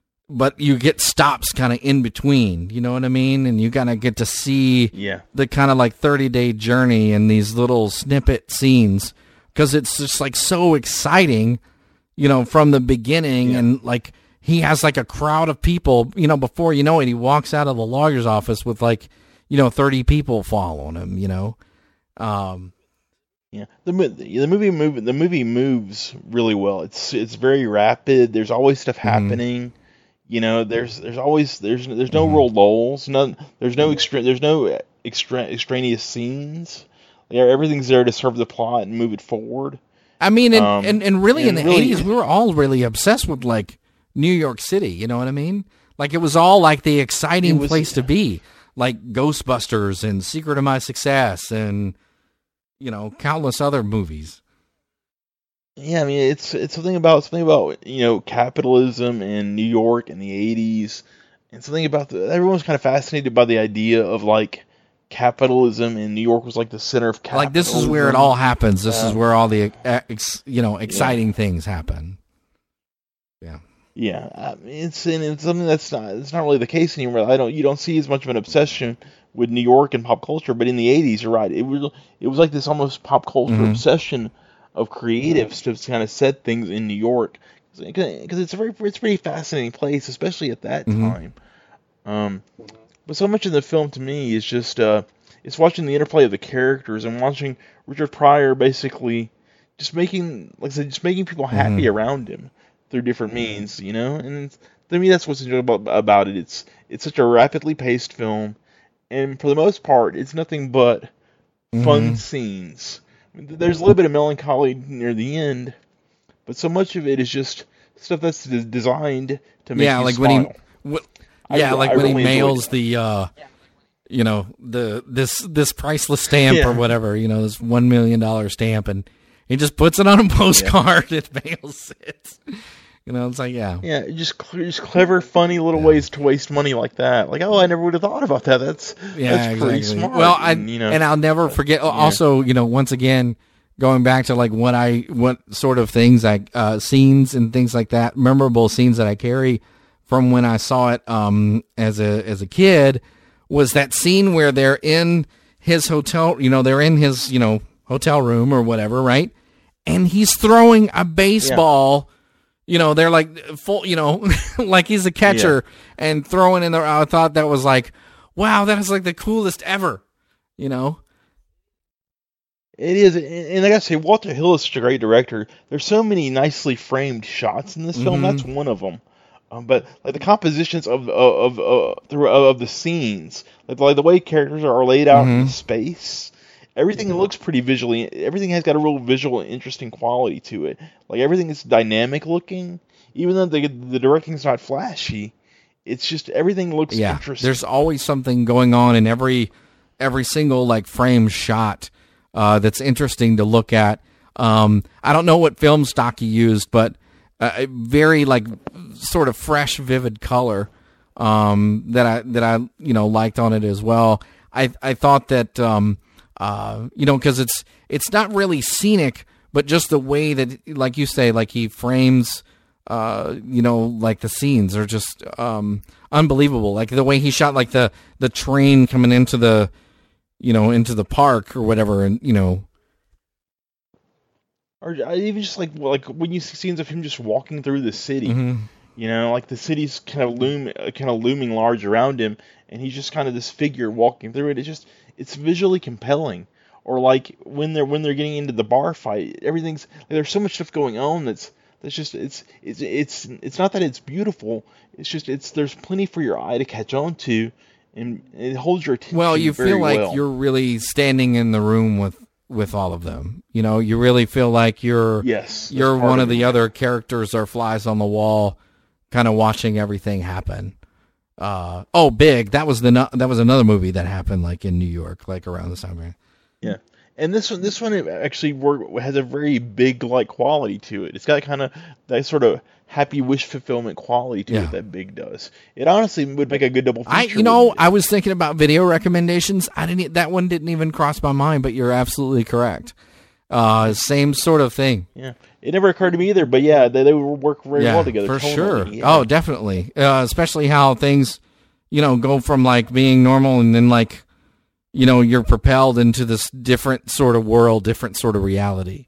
but you get stops kind of in between. You know what I mean? And you kind of get to see
yeah,
the kind of like thirty day journey in these little snippet scenes because it's just like so exciting, you know, from the beginning.
Yeah.
And like he has like a crowd of people, you know, before you know it, he walks out of the lawyer's office with like, you know, thirty people following him, you know. Um,
yeah. The mo- the movie move the movie moves really well. It's it's very rapid. There's always stuff
Mm-hmm.
happening. You know, there's there's always there's there's no
Mm-hmm.
real lulls. None. There's no extra. There's no extra, extraneous scenes. Yeah, everything's there to serve the plot and move it forward.
I mean, and,
Um,
and, and really in
and
the
really-
eighties, we were all really obsessed with like New York City. You know what I mean? Like it was all like the exciting
It was-
place to be, like Ghostbusters and Secret of My Success and, you know, countless other movies.
Yeah, I mean, it's it's something about something about you know capitalism in New York in the eighties, and something about the everyone was kind of fascinated by the idea of like capitalism in New York was like the center of capitalism.
Like this is where it all happens. This is
Yeah.
where all the uh, ex, you know exciting things happen. Yeah.
Yeah, I mean, it's and it's something that's not it's not really the case anymore. I don't you don't see as much of an obsession with New York and pop culture, but in the eighties, you're right. It was it was like this almost pop culture
Mhm.
obsession of creatives to kind of set things in New York because it's a very it's a pretty fascinating place, especially at that
Mhm.
time. Um, but so much of the film to me is just uh, it's watching the interplay of the characters and watching Richard Pryor basically just making like I said, just making people happy
Mhm.
around him through different means, you know. And it's, to me, that's what's enjoyable about, about it. It's it's such a rapidly paced film, and for the most part, it's nothing but fun
Mhm.
scenes. There's a little bit of melancholy near the end, but so much of it is just stuff that's des- designed to make
Yeah,
you
like
smile.
when he, wh-
I
yeah,
re-
like
I
when he
really enjoyed
mails
it.
the, uh, you know, the this this priceless stamp
Yeah.
or whatever, you know, this one million dollar stamp, and he just puts it on a postcard and mails it. You know, it's like yeah,
Yeah, just cl- just clever, funny little ways to waste money like that. Like, oh, I never would have thought about that. That's
yeah,
that's pretty
exactly.
smart.
Well, I
and, you know,
and I'll never forget. Also, you know, once again, going back to like what I what sort of things I uh, scenes and things like that, memorable scenes that I carry from when I saw it um, as a as a kid was that scene where they're in his hotel. You know, they're in his you know hotel room or whatever, right? And he's throwing a baseball. You know, they're like full. You know, like he's a catcher and throwing in there. I thought that was like, wow, that is like the coolest ever. You know.
it is, and and I gotta say, Walter Hill is such a great director. There's so many nicely framed shots in this film.
Mhm.
That's one of them. Um, but like the compositions of of of, of, of the scenes, like, like the way characters are laid out
Mm-hmm.
in space, everything looks pretty visually. Everything has got a real visual, interesting quality to it. Like everything is dynamic looking, even though the the directing's not flashy. It's just everything looks
Yeah,
interesting.
there's always something going on in every every single like frame shot uh, that's interesting to look at. Um, I don't know what film stock you used, but uh, very like sort of fresh, vivid color um, that I that I you know liked on it as well. I I thought that um, uh, you know because it's it's not really scenic, but just the way that, like you say, like he frames. Uh, you know, like the scenes are just um, unbelievable. Like the way he shot, like the the train coming into the, you know, into the park or whatever, and you know,
Or even just like like when you see scenes of him just walking through the city,
mm-hmm.
you know, like the city's kind of loom, kind of looming large around him, and he's just kind of this figure walking through it. It's just it's visually compelling. Or like when they're when they're getting into the bar fight, everything's like, there's so much stuff going on that's that's just it's it's it's it's not that it's beautiful. It's just it's there's plenty for your eye to catch on to, and it holds your attention.
Well, you
very
feel like
well.
you're really standing in the room with with all of them. You know, you really feel like you're
yes,
you're
that's part
one of
it.
the other characters or flies on the wall, kind of watching everything happen. Uh, oh, Big. That was the no- that was another movie that happened like in New York, like around the summer.
Yeah, and this one, this one actually work, has a very big like quality to it. It's got kind of that sort of happy wish fulfillment quality to
Yeah.
it that Big does. It honestly would make a good double feature.
I, you know,
wouldn't it?
I was thinking about video recommendations. I didn't. That one didn't even cross my mind, but you're absolutely correct. Uh, same sort of thing.
yeah, it never occurred to me either. But yeah, they, they would work very
Yeah,
well together.
for
tonally,
sure.
yeah.
Oh, definitely. Uh, especially how things, you know, go from like being normal and then like, you know, you're propelled into this different sort of world, different sort of reality.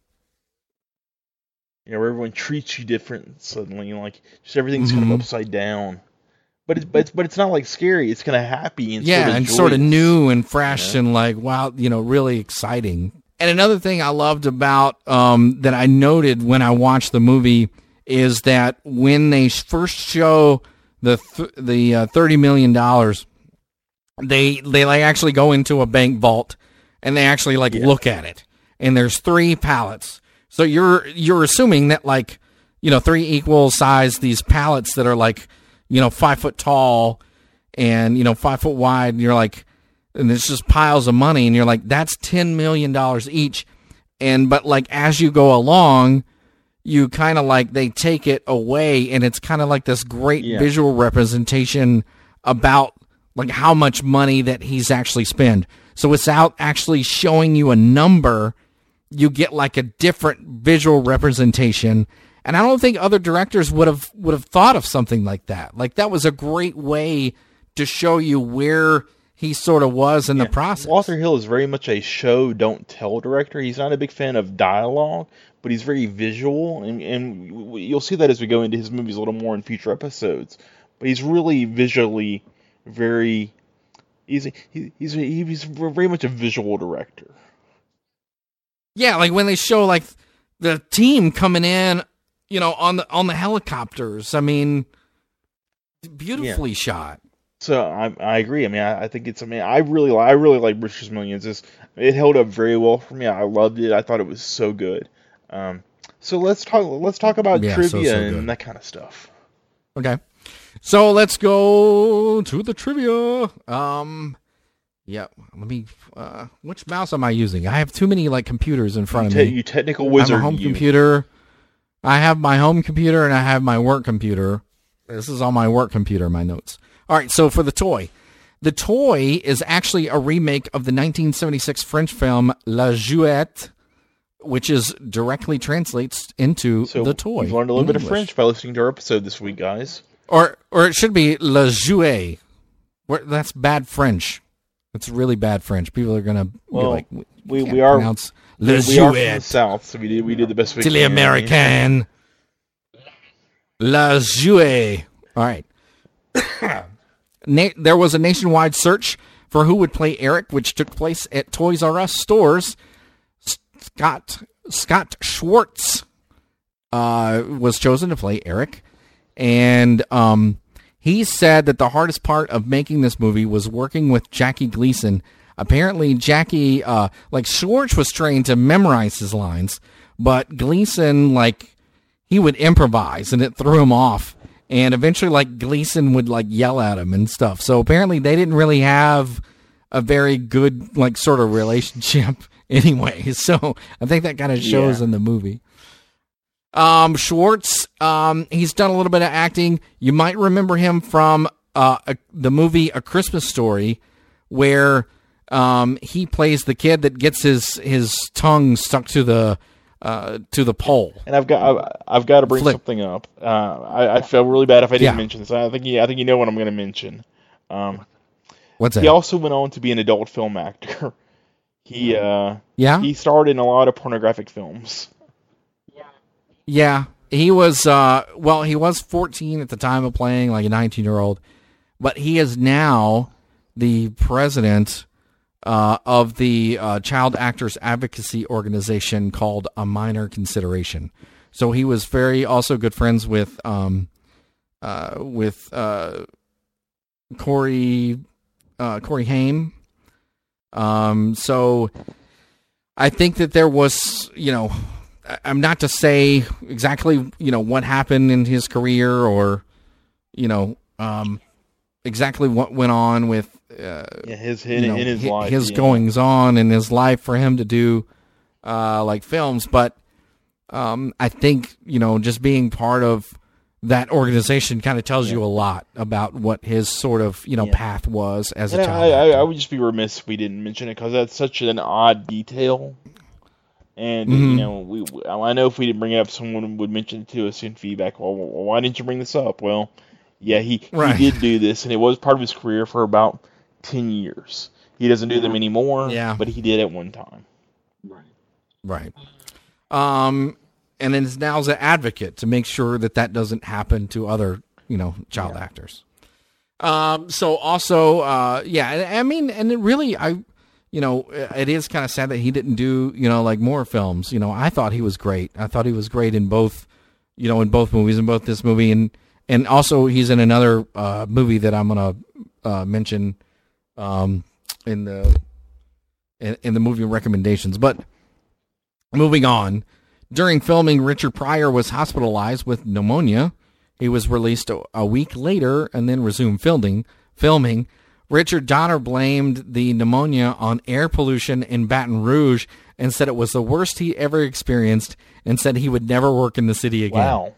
you know, where everyone treats you different suddenly, like just everything's kind
Mhm.
of upside down. But it's but it's, but it's not like scary. It's kind of happy and
Yeah,
sort of
and sort of
joyous.
new and fresh
Yeah.
and like, wow, you know, really exciting. And another thing I loved about um, that I noted when I watched the movie is that when they first show the th- the uh, thirty million dollars, they they like actually go into a bank vault and they actually like
Yeah.
look at it, and there's three pallets. So you're you're assuming that like, you know, three equal size these pallets that are like, you know, five foot tall and, you know, five foot wide, and you're like, and it's just piles of money, and you're like, that's ten million dollars each. And, but like, as you go along, you kind of like, they take it away, and it's kind of like this great
Yeah.
visual representation about like how much money that he's actually spent. So without actually showing you a number, you get like a different visual representation. And I don't think other directors would have would have thought of something like that. Like that was a great way to show you where he sort of was in the process.
Walter Hill is very much a show don't tell director. He's not a big fan of dialogue, but he's very visual, and and you'll see that as we go into his movies a little more in future episodes. But he's really visually very he's he, he's he's very much a visual director.
Yeah, like when they show like the team coming in, you know, on the on the helicopters. I mean, beautifully shot.
So I I agree. I mean I, I think it's I mean I really I really like Brewster's Millions. It's, it held up very well for me. I loved it. I thought it was so good. Um, so let's talk let's talk about
Yeah, so,
trivia
so
and
good.
that kind of stuff.
Okay. So let's go to the trivia. Um yeah, let me uh which mouse am I using? I have too many like computers in front of
Te-
me.
you technical
I have
wizard.
a home
you.
computer. I have my home computer and I have my work computer. This is on my work computer, my notes. All right, so for the toy. The toy is actually a remake of the nineteen seventy-six French film La Jouette, which is directly translates into
So
the toy.
You've learned a little
in
bit of
English.
French by listening to our episode this week, guys.
Or or it should be Le Jouet. Where, that's bad French. That's really bad French. People are gonna
Well,
be like, we,
we-
can't
we are-
pronounce Le
we are from the
Jouet.
South, so we did we did the best we
C'est
can.
l'américain. La Jouet. All right. Na- there was a nationwide search for who would play Eric, which took place at Toys R Us stores. Scott Scott Schwartz uh, was chosen to play Eric. and um, he said that the hardest part of making this movie was working with Jackie Gleason. Apparently, Jackie, uh, like Schwartz was trained to memorize his lines, but Gleason, like, he would improvise, and it threw him off. And eventually, like, Gleason would, like, yell at him and stuff. So apparently they didn't really have a very good, like, sort of relationship anyway. So I think that kind of shows
Yeah.
in the movie. Um, Schwartz, um, he's done a little bit of acting. You might remember him from uh, a, the movie A Christmas Story, where um, he plays the kid that gets his, his tongue stuck to the uh, to the pole.
And I've got I've, I've got to bring
Flip.
something up. Uh, I, I feel really bad if I didn't
Yeah.
mention this. I think you, I think you know what I'm going to mention. Um,
What's that?
he also went on to be an adult film actor. He uh,
yeah?
he starred in a lot of pornographic films.
Yeah, he was, uh, well, he was fourteen at the time of playing, like a nineteen-year-old, but he is now the president uh, of the uh, child actors advocacy organization called A Minor Consideration. So he was very also good friends with um, uh, with uh, Corey uh, Corey Haim. Um, so I think that there was, you know, I'm not to say exactly, you know, what happened in his career or, you know, um, exactly what went on with, uh,
Yeah, his his,
you know,
in his
hi-
life,
his
yeah.
goings on in his life for him to do, uh, like films. But, um, I think, you know, just being part of that organization kind of tells you a lot about what his sort of, you know,
Yeah.
path was as
And
a child.
I, I,
actor.
I would just be remiss if we didn't mention it because that's such an odd detail. And
Mhm.
you know, we I know if we didn't bring it up, someone would mention it to us in feedback. Well, well, why didn't you bring this up? Well, yeah, he,
Right.
he did do this, and it was part of his career for about ten years. He doesn't do them anymore,
Yeah.
but he did at one time.
Right. Um, and then is now as an advocate to make sure that that doesn't happen to other, you know, child actors. Um, so also, uh, yeah, I I mean, and it really, I, you know, it is kind of sad that he didn't do, you know, like more films. You know, I thought he was great. I thought he was great in both, you know, in both movies, in both this movie and, and also he's in another, uh, movie that I'm going to, uh, mention, um, in the, in, in the movie recommendations. But moving on, during filming, Richard Pryor was hospitalized with pneumonia. He was released a, a week later and then resumed filming. Filming. Richard Donner blamed the pneumonia on air pollution in Baton Rouge and said it was the worst he ever experienced and said he would never work in the city again.
Wow.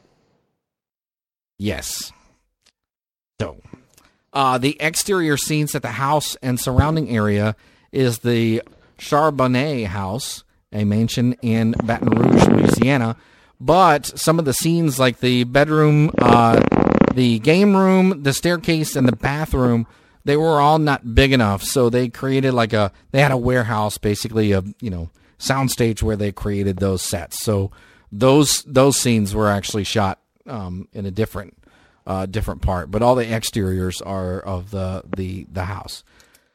Yes. So, uh, the exterior scenes at the house and surrounding area is the Charbonnet House, a mansion in Baton Rouge, Louisiana. But some of the scenes, like the bedroom, uh, the game room, the staircase, and the bathroom, they were all not big enough. So they created like a, they had a warehouse, basically a, you know, soundstage where they created those sets. So those those scenes were actually shot um, in a different uh, different part. But all the exteriors are of the the the house.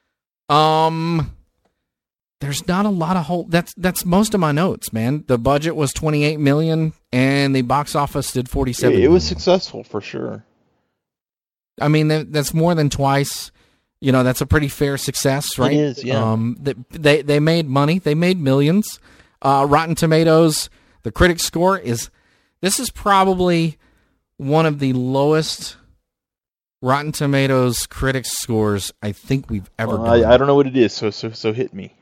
Um. There's not a lot of whole. That's that's most of my notes, man. The budget was twenty-eight million, and the box office did forty-seven.
It, it was
million.
successful for sure.
I mean, that, that's more than twice. You know, that's a pretty fair success, right?
It is, yeah.
Um, they they, they made money. They made millions. Uh, Rotten Tomatoes, the critic score is. This is probably one of the lowest Rotten Tomatoes critics scores I think we've ever
Well,
done.
I, I don't know what it is, so so so hit me.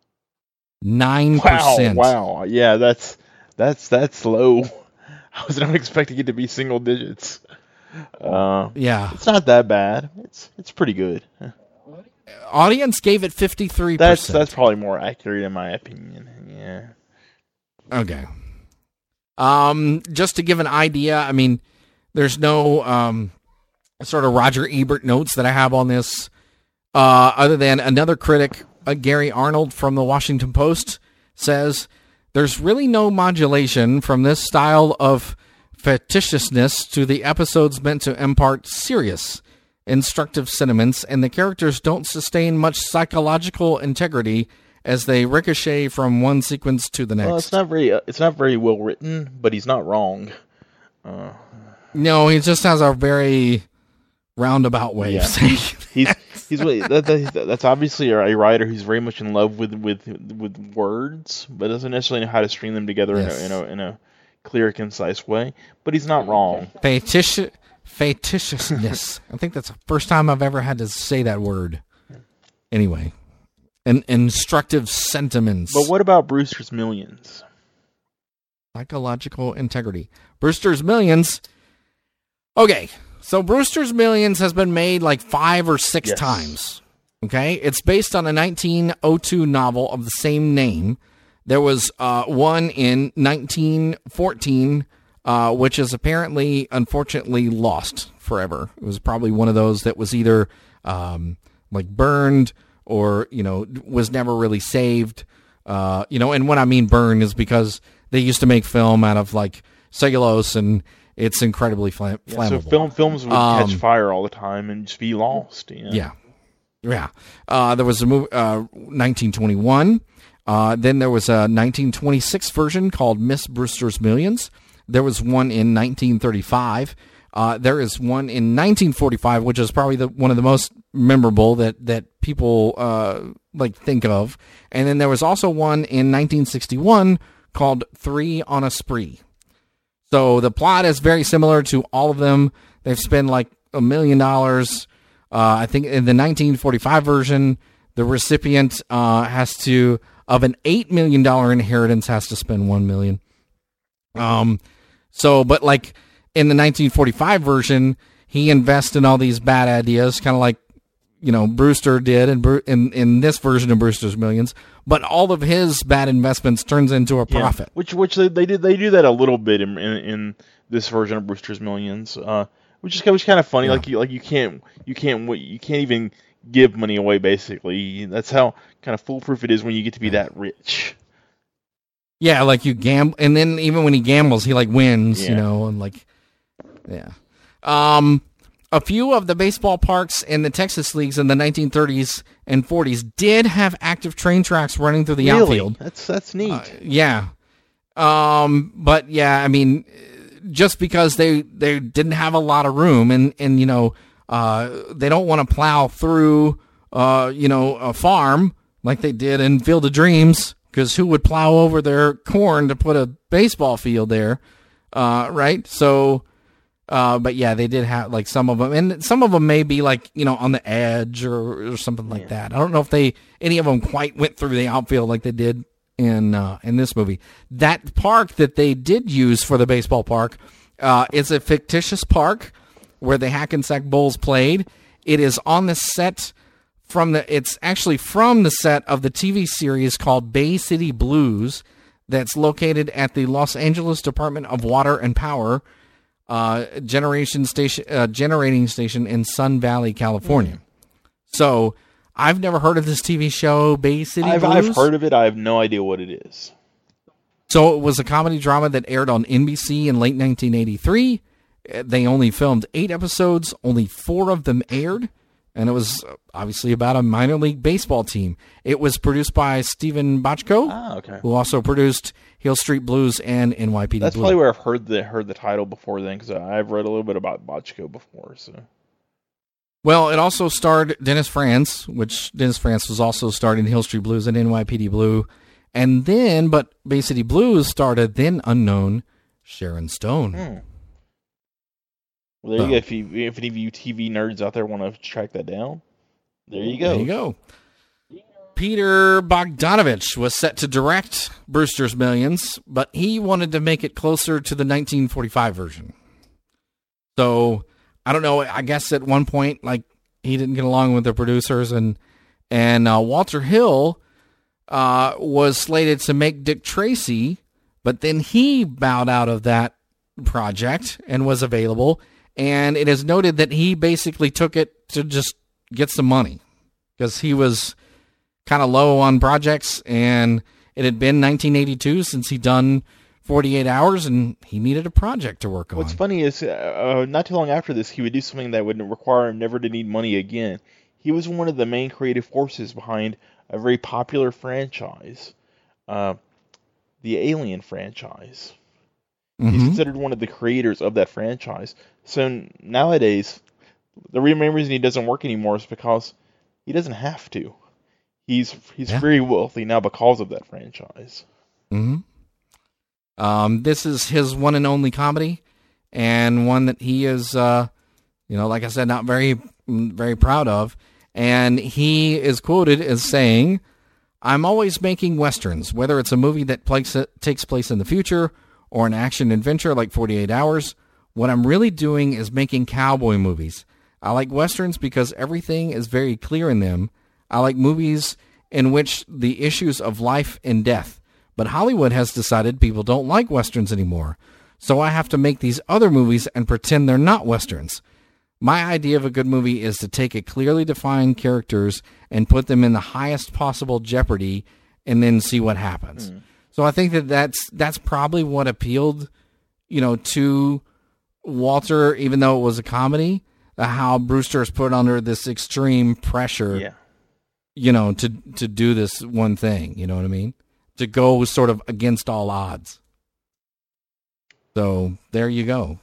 Nine
Wow,
percent.
wow, yeah, that's that's that's low. I was not expecting it to be single digits. Uh,
Yeah.
it's not that bad. It's it's pretty good.
Audience gave it fifty-three percent.
That's that's probably more accurate in my opinion. Yeah.
Okay. Um, just to give an idea, I mean, there's no um, sort of Roger Ebert notes that I have on this, uh, other than another critic, uh, Gary Arnold from the Washington Post, says there's really no modulation from this style of fetishishness to the episodes meant to impart serious, instructive sentiments, and the characters don't sustain much psychological integrity as they ricochet from one sequence to the next.
Well, it's not very uh, it's not very well written, but he's not wrong. Uh,
No, he just has a very roundabout way
Yeah.
of saying
He's he's that, that, that's obviously a writer who's very much in love with with with words, but doesn't necessarily know how to string them together
Yes.
in a in a in a clear, concise way. But he's not wrong.
Fetish, fetishiousness. I think that's the first time I've ever had to say that word. Anyway, and instructive sentiments.
But what about Brewster's Millions?
Psychological integrity. Brewster's Millions. Okay, so Brewster's Millions has been made like five or six
Yes.
times. Okay, it's based on a nineteen oh two novel of the same name. There was uh, one in nineteen fourteen, uh, which is apparently, unfortunately, lost forever. It was probably one of those that was either um, like burned or, you know, was never really saved. Uh, you know, and when I mean burned is because they used to make film out of like cellulose, and it's incredibly flam-
Yeah,
flammable.
so film films would
Um,
catch fire all the time and just be lost. You know?
Yeah. Yeah. Uh, there was a movie, uh, nineteen twenty-one. Uh, then there was a nineteen twenty-six version called Miss Brewster's Millions. There was one in nineteen thirty-five. Uh, there is one in nineteen forty-five, which is probably the, one of the most memorable that, that people uh, like think of. And then there was also one in nineteen sixty-one called Three on a Spree. So the plot is very similar to all of them. They've spent like a million dollars. Uh, I think in the nineteen forty-five version, the recipient uh, has to, of an eight million dollars inheritance, has to spend one million dollars. Um, so, but like in the nineteen forty-five version, he invests in all these bad ideas, kind of like, you know, Brewster did in, Bru- in in this version of Brewster's Millions. But all of his bad investments turns into a
Yeah,
profit.
which which they, they did they do that a little bit in in, in this version of Brewster's Millions, uh, which is which kind of funny.
Yeah.
Like you like you can't you can't you can't even give money away. Basically, that's how kind of foolproof it is when you get to be that rich.
Yeah, like you gamble, and then even when he gambles, he like wins, you
Yeah.
know, and like, yeah. Um, a few of the baseball parks in the Texas leagues in the nineteen thirties and forties did have active train tracks running through the
Really,
outfield.
that's that's neat.
Uh, yeah. Um, but yeah, I mean, just because they they didn't have a lot of room, and and you know, uh, they don't want to plow through, uh, you know, a farm like they did in Field of Dreams. Because who would plow over their corn to put a baseball field there, uh, right? So, uh, but yeah, they did have like some of them, and some of them may be like, you know, on the edge or, or something like that. I don't know if they any of them quite went through the outfield like they did in uh, in this movie. That park that they did use for the baseball park uh, is a fictitious park where the Hackensack Bulls played. It is on the set. From the, it's actually from the set of the T V series called Bay City Blues, that's located at the Los Angeles Department of Water and Power uh, generation station, uh, generating station in Sun Valley, California. Mm. So I've never heard of this T V show, Bay City
I've,
Blues.
I've heard of it. I have no idea what it is.
So it was a comedy drama that aired on N B C in late nineteen eighty-three. They only filmed eight episodes. Only four of them aired. And it was obviously about a minor league baseball team. It was produced by Stephen Bochco,
Ah, okay.
who also produced Hill Street Blues and N Y P D
That's
Blue.
probably where I've heard the heard the title before then, because I've read a little bit about Bochco before. So,
Well, it also starred Dennis Franz, which Dennis Franz was also starred in Hill Street Blues and N Y P D Blue. And then, but Bay City Blues starred a then unknown Sharon Stone.
hmm. Well, there you go. If, you, if any of you T V nerds out there want to track that down, there you go.
There you go. Peter Bogdanovich was set to direct Brewster's Millions, but he wanted to make it closer to the nineteen forty-five version. So, I don't know, I guess at one point, like, he didn't get along with the producers, and and uh, Walter Hill uh, was slated to make Dick Tracy, but then he bowed out of that project and was available. And it is noted that he basically took it to just get some money because he was kind of low on projects, and it had been nineteen eighty-two since he'd done forty-eight hours, and he needed a project to work on.
What's funny is, uh, not too long after this, he would do something that would require him never to need money again. He was one of the main creative forces behind a very popular franchise, uh, the Alien franchise. He's
Mhm.
considered one of the creators of that franchise. So nowadays, the main reason he doesn't work anymore is because he doesn't have to. He's he's
Yeah.
very wealthy now because of that franchise.
Mhm. Um, this is his one and only comedy, and one that he is, uh, you know, like I said, not very, very proud of. And he is quoted as saying, "I'm always making westerns, whether it's a movie that place, takes place in the future or an action adventure like forty-eight hours. What I'm really doing is making cowboy movies. I like westerns because everything is very clear in them. I like movies in which the issues of life and death. But Hollywood has decided people don't like westerns anymore. So I have to make these other movies and pretend they're not westerns. My idea of a good movie is to take a clearly defined characters and put them in the highest possible jeopardy and then see what happens." Mm. So I think that that's, that's probably what appealed, you know, to Walter, even though it was a comedy, uh, how Brewster is put under this extreme pressure,
Yeah.
you know, to, to do this one thing, you know what I mean? To go sort of against all odds. So there you go.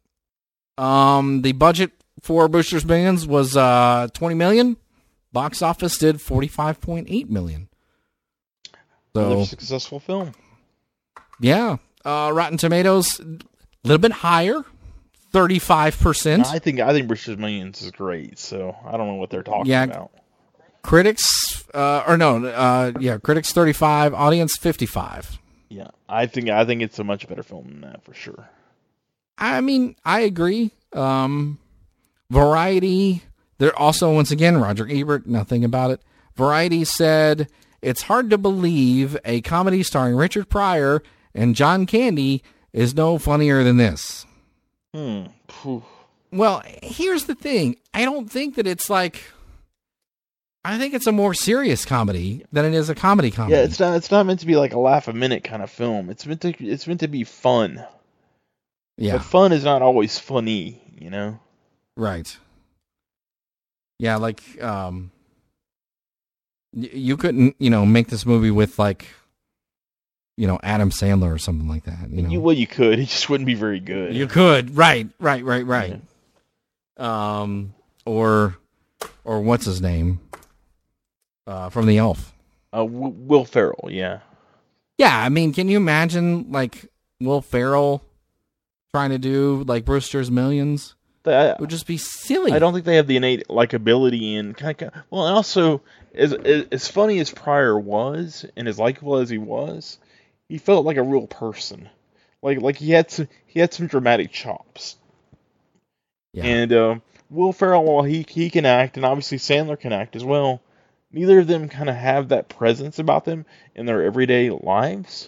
Um, the budget for Brewster's Millions was uh, twenty million dollars. Box office did forty-five point eight million dollars.
Another
So
successful film.
yeah, uh, Rotten Tomatoes a little bit higher, thirty-five percent.
I think I think Brewster's Millions is great, so I don't know what they're talking
Yeah.
about.
Critics, uh, or no, uh, yeah, critics thirty-five, audience fifty-five.
Yeah, I think I think it's a much better film than that for sure.
I mean, I agree. Um, Variety, they're also, once again, Roger Ebert, nothing about it. Variety said, "It's hard to believe a comedy starring Richard Pryor and John Candy is no funnier than this."
Hmm. Phew.
Well, here's the thing. I don't think that it's like, I think it's a more serious comedy than it is a comedy comedy.
Yeah, it's not it's not meant to be like a laugh a minute kind of film. It's meant to it's meant to be fun.
Yeah.
But fun is not always funny, you know?
Right. Yeah, like, um, y- you couldn't, you know, make this movie with, like, you know, Adam Sandler or something like that. You know,
You, well, you could. It just wouldn't be very good.
you could, right, right, right, right. Um, or, or what's his name? Uh, from The Elf.
Uh, w- Will Ferrell, yeah.
Yeah, I mean, can you imagine, like, Will Ferrell trying to do, like, Brewster's Millions?
I,
It would just be silly.
I don't think they have the innate likability and kind of. Well, and also, as, as as funny as Pryor was and as likable as he was, he felt like a real person. Like like he had some he had some dramatic chops.
Yeah.
And uh, Will Ferrell, while he he can act, and obviously Sandler can act as well, neither of them kind of have that presence about them in their everyday lives.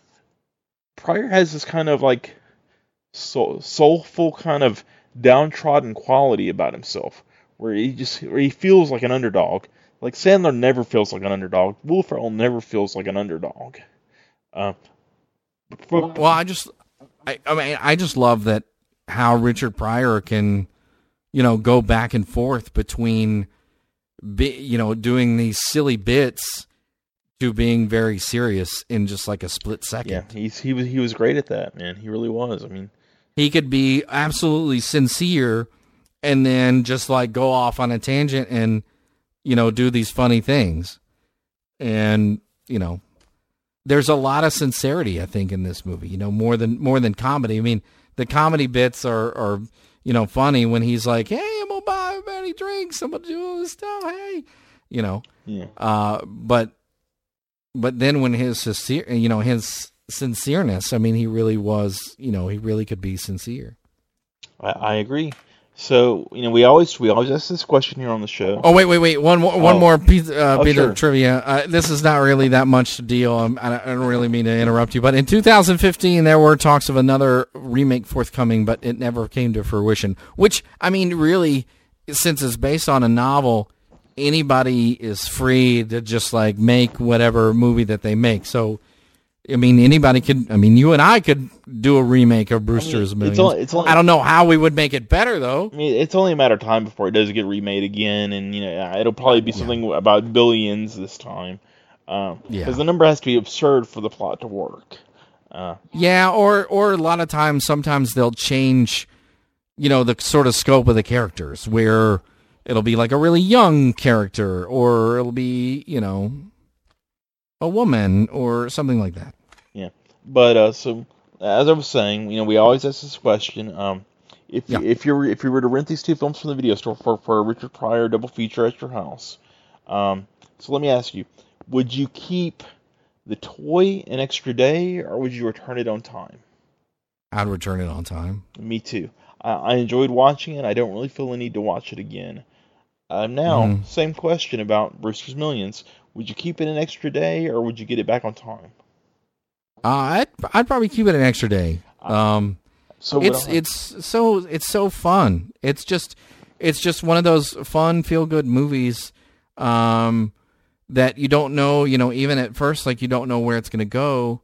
Pryor has this kind of like soul, soulful kind of downtrodden quality about himself, where he just where he feels like an underdog. Like Sandler never feels like an underdog. Will Ferrell never feels like an underdog. Uh, but,
Well, I just, I, I mean, I just love that how Richard Pryor can, you know, go back and forth between, be, you know, doing these silly bits to being very serious in just like a split second.
yeah, he's he was he was great at that, man. He really was. I mean,
He could be absolutely sincere and then just like go off on a tangent and, you know, do these funny things. And, you know, there's a lot of sincerity, I think, in this movie, you know, more than more than comedy. I mean, the comedy bits are, are you know, funny when he's like, "Hey, I'm going to buy many drinks. I'm going to do all this stuff. Hey," you know.
yeah.
Uh, but, but then when his sincere, you know, his sincereness, I mean, he really was, you know, he really could be sincere.
I, I agree. So, you know, we always we always ask this question here on the show.
Oh wait, wait, wait! One more, one
Oh.
more piece, uh,
Oh,
bit
sure.
of trivia. Uh, this is not really that much to deal. Um, I, don't- I don't really mean to interrupt you, but in two thousand fifteen, there were talks of another remake forthcoming, but it never came to fruition. Which, I mean, really, since it's based on a novel, anybody is free to just like make whatever movie that they make. So, I mean, anybody could. I mean, you and I could do a remake of Brewster's
it's
Millions.
only- it's only-
I don't know how we would make it better, though.
I mean, it's only a matter of time before it does get remade again, and you know, it'll probably be something about billions this time, because
Yeah.
the number has to be absurd for the plot to work. Uh,
yeah, or or a lot of times, sometimes they'll change, you know, the sort of scope of the characters, where it'll be like a really young character, or it'll be, you know, a woman, or something like that.
Yeah, but uh, so as I was saying, you know, we always ask this question: um, if
Yeah.
if you if you were to rent these two films from the video store for for a Richard Pryor double feature at your house, um, so let me ask you: would you keep the toy an extra day, or would you return it on time?
I'd return it on time.
Me too. I, I enjoyed watching it. I don't really feel the need to watch it again. Uh, now,
Mhm.
same question about Brewster's Millions. Would you keep it an extra day, or would you get it back on time?
Uh, I'd I'd probably keep it an extra day. Um,
So
it's
what I-
it's so it's so fun. It's just it's just one of those fun, feel good movies um, that you don't know. You know, even at first, like you don't know where it's going to go.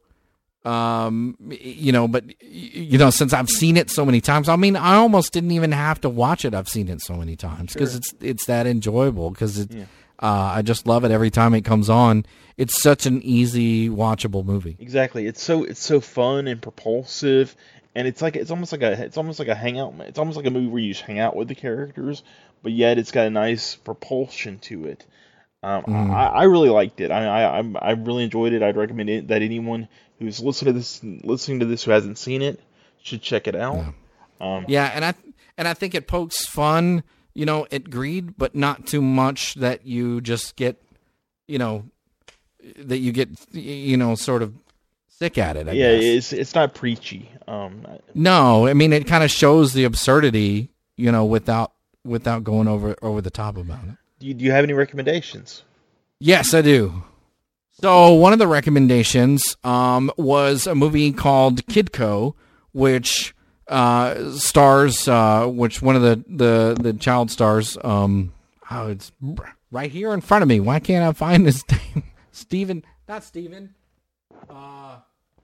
Um, you know, but you know, since I've seen it so many times, I mean, I almost didn't even have to watch it. I've seen it so many times because
Sure.
it's it's that enjoyable. Because it,
Yeah.
uh, I just love it every time it comes on. It's such an easy, watchable movie.
Exactly. It's so it's so fun and propulsive, and it's like it's almost like a it's almost like a hangout. It's almost like a movie where you just hang out with the characters, but yet it's got a nice propulsion to it. Um,
Mm.
I, I really liked it. I, I I I really enjoyed it. I'd recommend it, that anyone who's listening to this listening to this who hasn't seen it should check it out. Um,
Yeah, and I and I think it pokes fun, you know, at greed, but not too much that you just get, you know, that you get, you know, sort of sick at it. I
yeah,
guess.
it's it's not preachy. Um,
No, I mean it kind of shows the absurdity, you know, without without going over over the top about it.
do you, do you have any recommendations?
Yes, I do. So one of the recommendations um, was a movie called Kidco, which uh, stars, uh, which one of the, the, the child stars, um, oh, it's right here in front of me. Why can't I find his name? Steven, not Steven. Uh,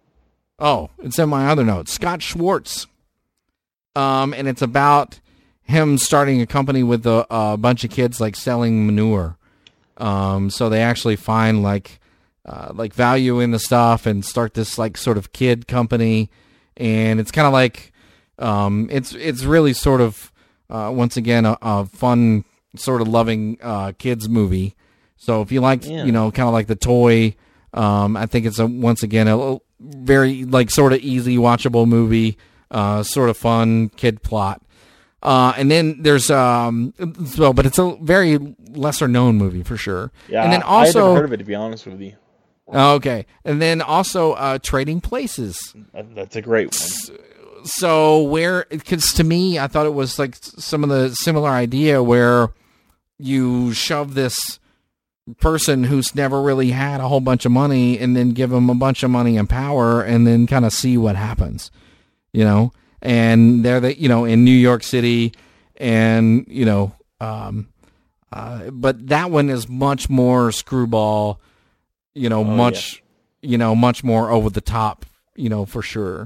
oh, it's in my other notes. Scott Schwartz. Um, and it's about him starting a company with a, a bunch of kids, like selling manure. Um, so they actually find like uh, like value in the stuff and start this like sort of kid company, and it's kind of like um, it's it's really sort of uh, once again a, a fun sort of loving uh, kids movie. So if you like
Yeah.
you know kind of like the toy, um, I think it's a once again a little, very like sort of easy watchable movie, uh, sort of fun kid plot. Uh, and then there's um, so, but it's a very lesser known movie for sure.
Yeah,
and then
I- I had never
also,
heard of it, to be honest with you.
okay, and then also uh, Trading Places.
That- That's a great one.
So where, because to me, I thought it was like some of the similar idea where you shove this person who's never really had a whole bunch of money and then give them a bunch of money and power and then kind of see what happens, you know. And they're the, you know, in New York City, and you know, um, uh, but that one is much more screwball, you know,
Oh,
much, you know, much more over the top, you know, for sure.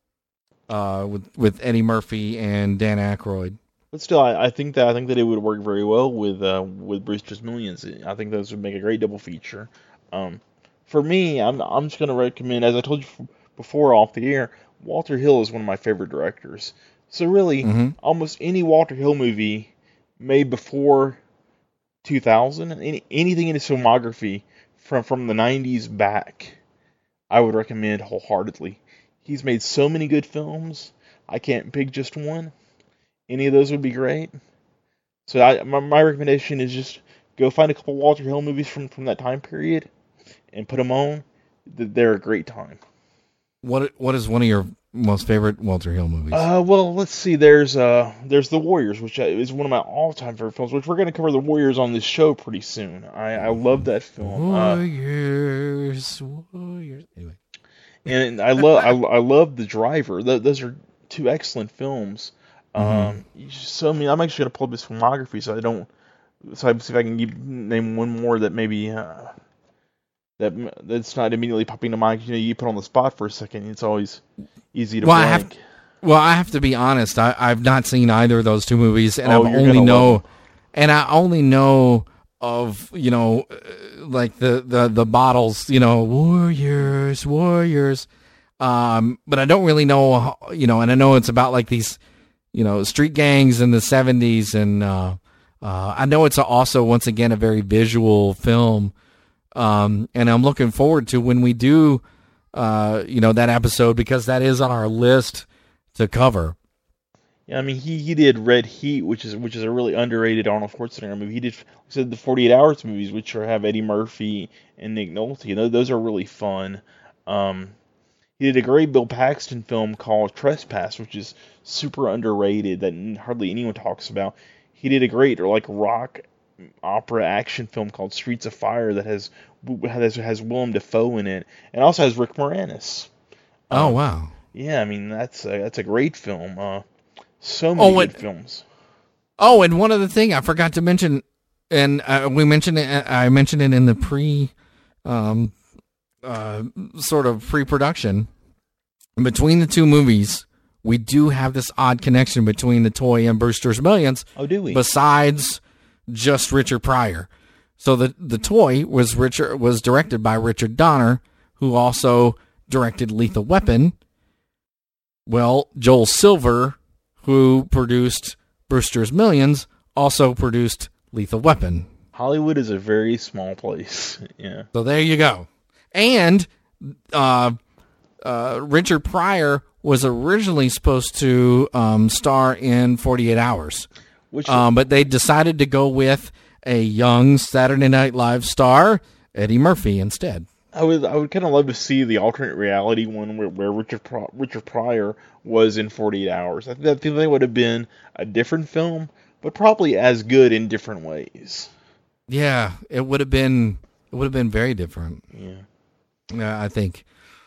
Uh, with with Eddie Murphy and Dan Aykroyd.
But still, I, I think that I think that it would work very well with uh, with Brewster's Millions. I think those would make a great double feature. Um, for me, I'm I'm just going to recommend, as I told you f- before off the air, Walter Hill is one of my favorite directors. So really,
Mhm.
almost any Walter Hill movie made before two thousand, any, anything in his filmography from from the nineties back, I would recommend wholeheartedly. He's made so many good films. I can't pick just one. Any of those would be great. So I, my, my recommendation is just go find a couple Walter Hill movies from, from that time period and put them on. Th- They're a great time.
What what is one of your most favorite Walter Hill movies?
Uh, well, let's see. There's uh, there's The Warriors, which is one of my all-time favorite films. Which we're going to cover The Warriors on this show pretty soon. I, I love that film. Uh,
Warriors, Warriors. Anyway,
and I love I, I love The Driver. Th- those are two excellent films. Um, you just- so I mean, I'm actually gonna pull up his filmography so I don't, so I see if I can give, name one more that maybe uh, that that's not immediately popping to mind. You know, you put on the spot for a second. It's always easy to
Well, I have-
blank.
well, I have to be honest. I, I've not seen either of those two movies, and
Oh,
I
you're
only
gonna
know,
love
and I only know of you know, uh, like the the the bottles. You know, Warriors, Warriors. Um, but I don't really know, how, you know, and I know it's about like these, you know, street gangs in the seventies. And uh, uh, I know it's also, once again, a very visual film. Um, and I'm looking forward to when we do, uh, you know, that episode, because that is on our list to cover.
Yeah, I mean, he, he did Red Heat, which is which is a really underrated Arnold Schwarzenegger movie. He did, like I said, the forty-eight hours movies, which are, have Eddie Murphy and Nick Nolte. You know, those are really fun. Um, he did a great Bill Paxton film called Trespass, which is super underrated that hardly anyone talks about. He did a great, or like rock opera action film called Streets of Fire that has has, has Willem Dafoe in it, and also has Rick Moranis.
Oh
um,
wow!
Yeah, I mean that's a, that's a great film. Uh, So many
oh,
good
and,
films.
Oh, and one other thing I forgot to mention, and uh, we mentioned it. I mentioned it in the pre, um, uh, sort of pre-production. Between the two movies, we do have this odd connection between the toy and Brewster's Millions.
Oh, do we?
Besides just Richard Pryor, so the the toy was Richard was directed by Richard Donner, who also directed Lethal Weapon. Well, Joel Silver, who produced Brewster's Millions, also produced Lethal Weapon.
Hollywood is a very small place. Yeah.
So there you go. And uh, uh, Richard Pryor was originally supposed to um, star in forty-eight hours. Which, um, but they decided to go with a young Saturday Night Live star, Eddie Murphy, instead.
I would I would kind of love to see the alternate reality one where, where Richard Pro, Richard Pryor was in forty-eight hours. I think that, that would have been a different film, but probably as good in different ways.
Yeah, it would have been it would have been very different.
Yeah,
yeah, I think.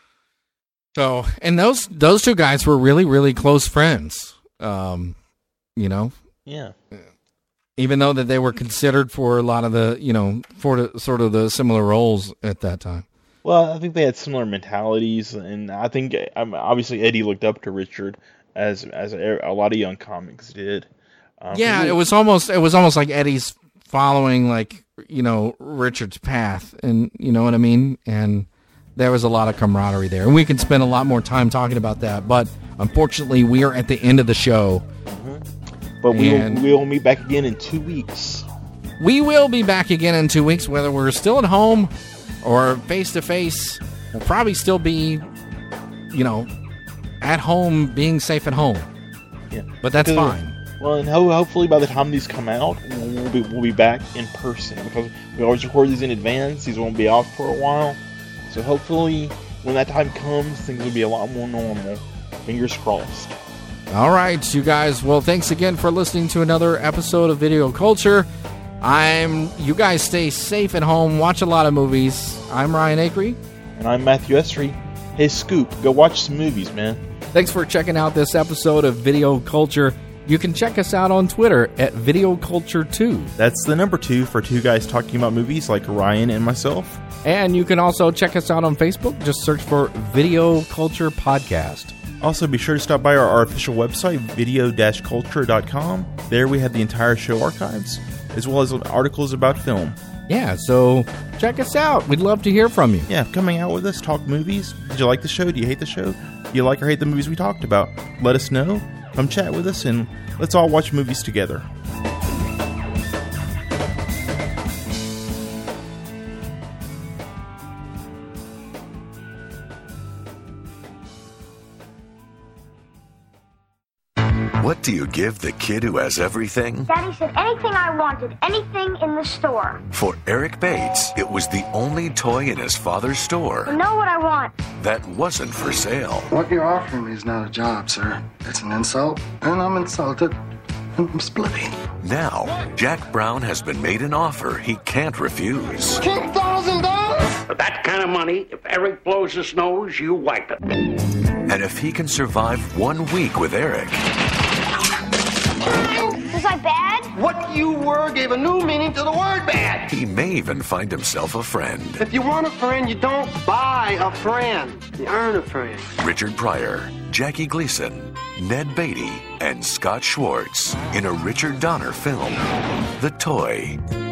So, and those those two guys were really really close friends. Um, you know.
Yeah.
Even though that they were considered for a lot of the, you know, for the, sort of the similar roles at that time.
Well, I think they had similar mentalities, and I think um, obviously Eddie looked up to Richard as as a, a lot of young comics did. Um,
yeah, it was almost it was almost like Eddie's following, like, you know, Richard's path, and you know what I mean. And there was a lot of camaraderie there, and we can spend a lot more time talking about that. But unfortunately, we are at the end of the show.
Mm-hmm. But we will, we will meet back again in two weeks.
We will be back again in two weeks, whether we're still at home or face-to-face. We'll probably still be, you know, at home, being safe at home.
Yeah.
But that's
because,
fine.
Well, and ho- hopefully by the time these come out, we'll be, we'll be back in person. Because we always record these in advance. These won't be out for a while. So hopefully, when that time comes, things will be a lot more normal. Fingers crossed.
All right, you guys. Well, thanks again for listening to another episode of Video Culture. I'm. You guys stay safe at home. Watch a lot of movies. I'm Ryan Acree.
And I'm Matthew Esri. Hey, Scoop, go watch some movies, man.
Thanks for checking out this episode of Video Culture. You can check us out on Twitter at Video Culture two.
That's the number two for two guys talking about movies like Ryan and myself.
And you can also check us out on Facebook. Just search for Video Culture Podcast.
Also, be sure to stop by our, our official website, video dash culture dot com. There we have the entire show archives, as well as articles about film.
Yeah, so check us out. We'd love to hear from you.
Yeah, coming out with us, talk movies. Did you like the show? Do you hate the show? Do you like or hate the movies we talked about? Let us know. Come chat with us, and let's all watch movies together.
What do you give the kid who has everything?
Daddy said anything I wanted, anything in the store.
For Eric Bates, it was the only toy in his father's store
I know what I want.
that wasn't for sale.
What you're offering me is not a job, sir. It's an insult, and I'm insulted, and I'm splitting.
Now, Jack Brown has been made an offer he can't refuse.
ten thousand dollars?
For that kind of money, if Eric blows his nose, you wipe it.
And if he can survive one week with Eric,
Was I bad?
What you were gave a new meaning to the word bad.
he may even find himself a friend.
If you want a friend, you don't buy a friend. You earn a friend.
Richard Pryor, Jackie Gleason, Ned Beatty, and Scott Schwartz in a Richard Donner film, The Toy.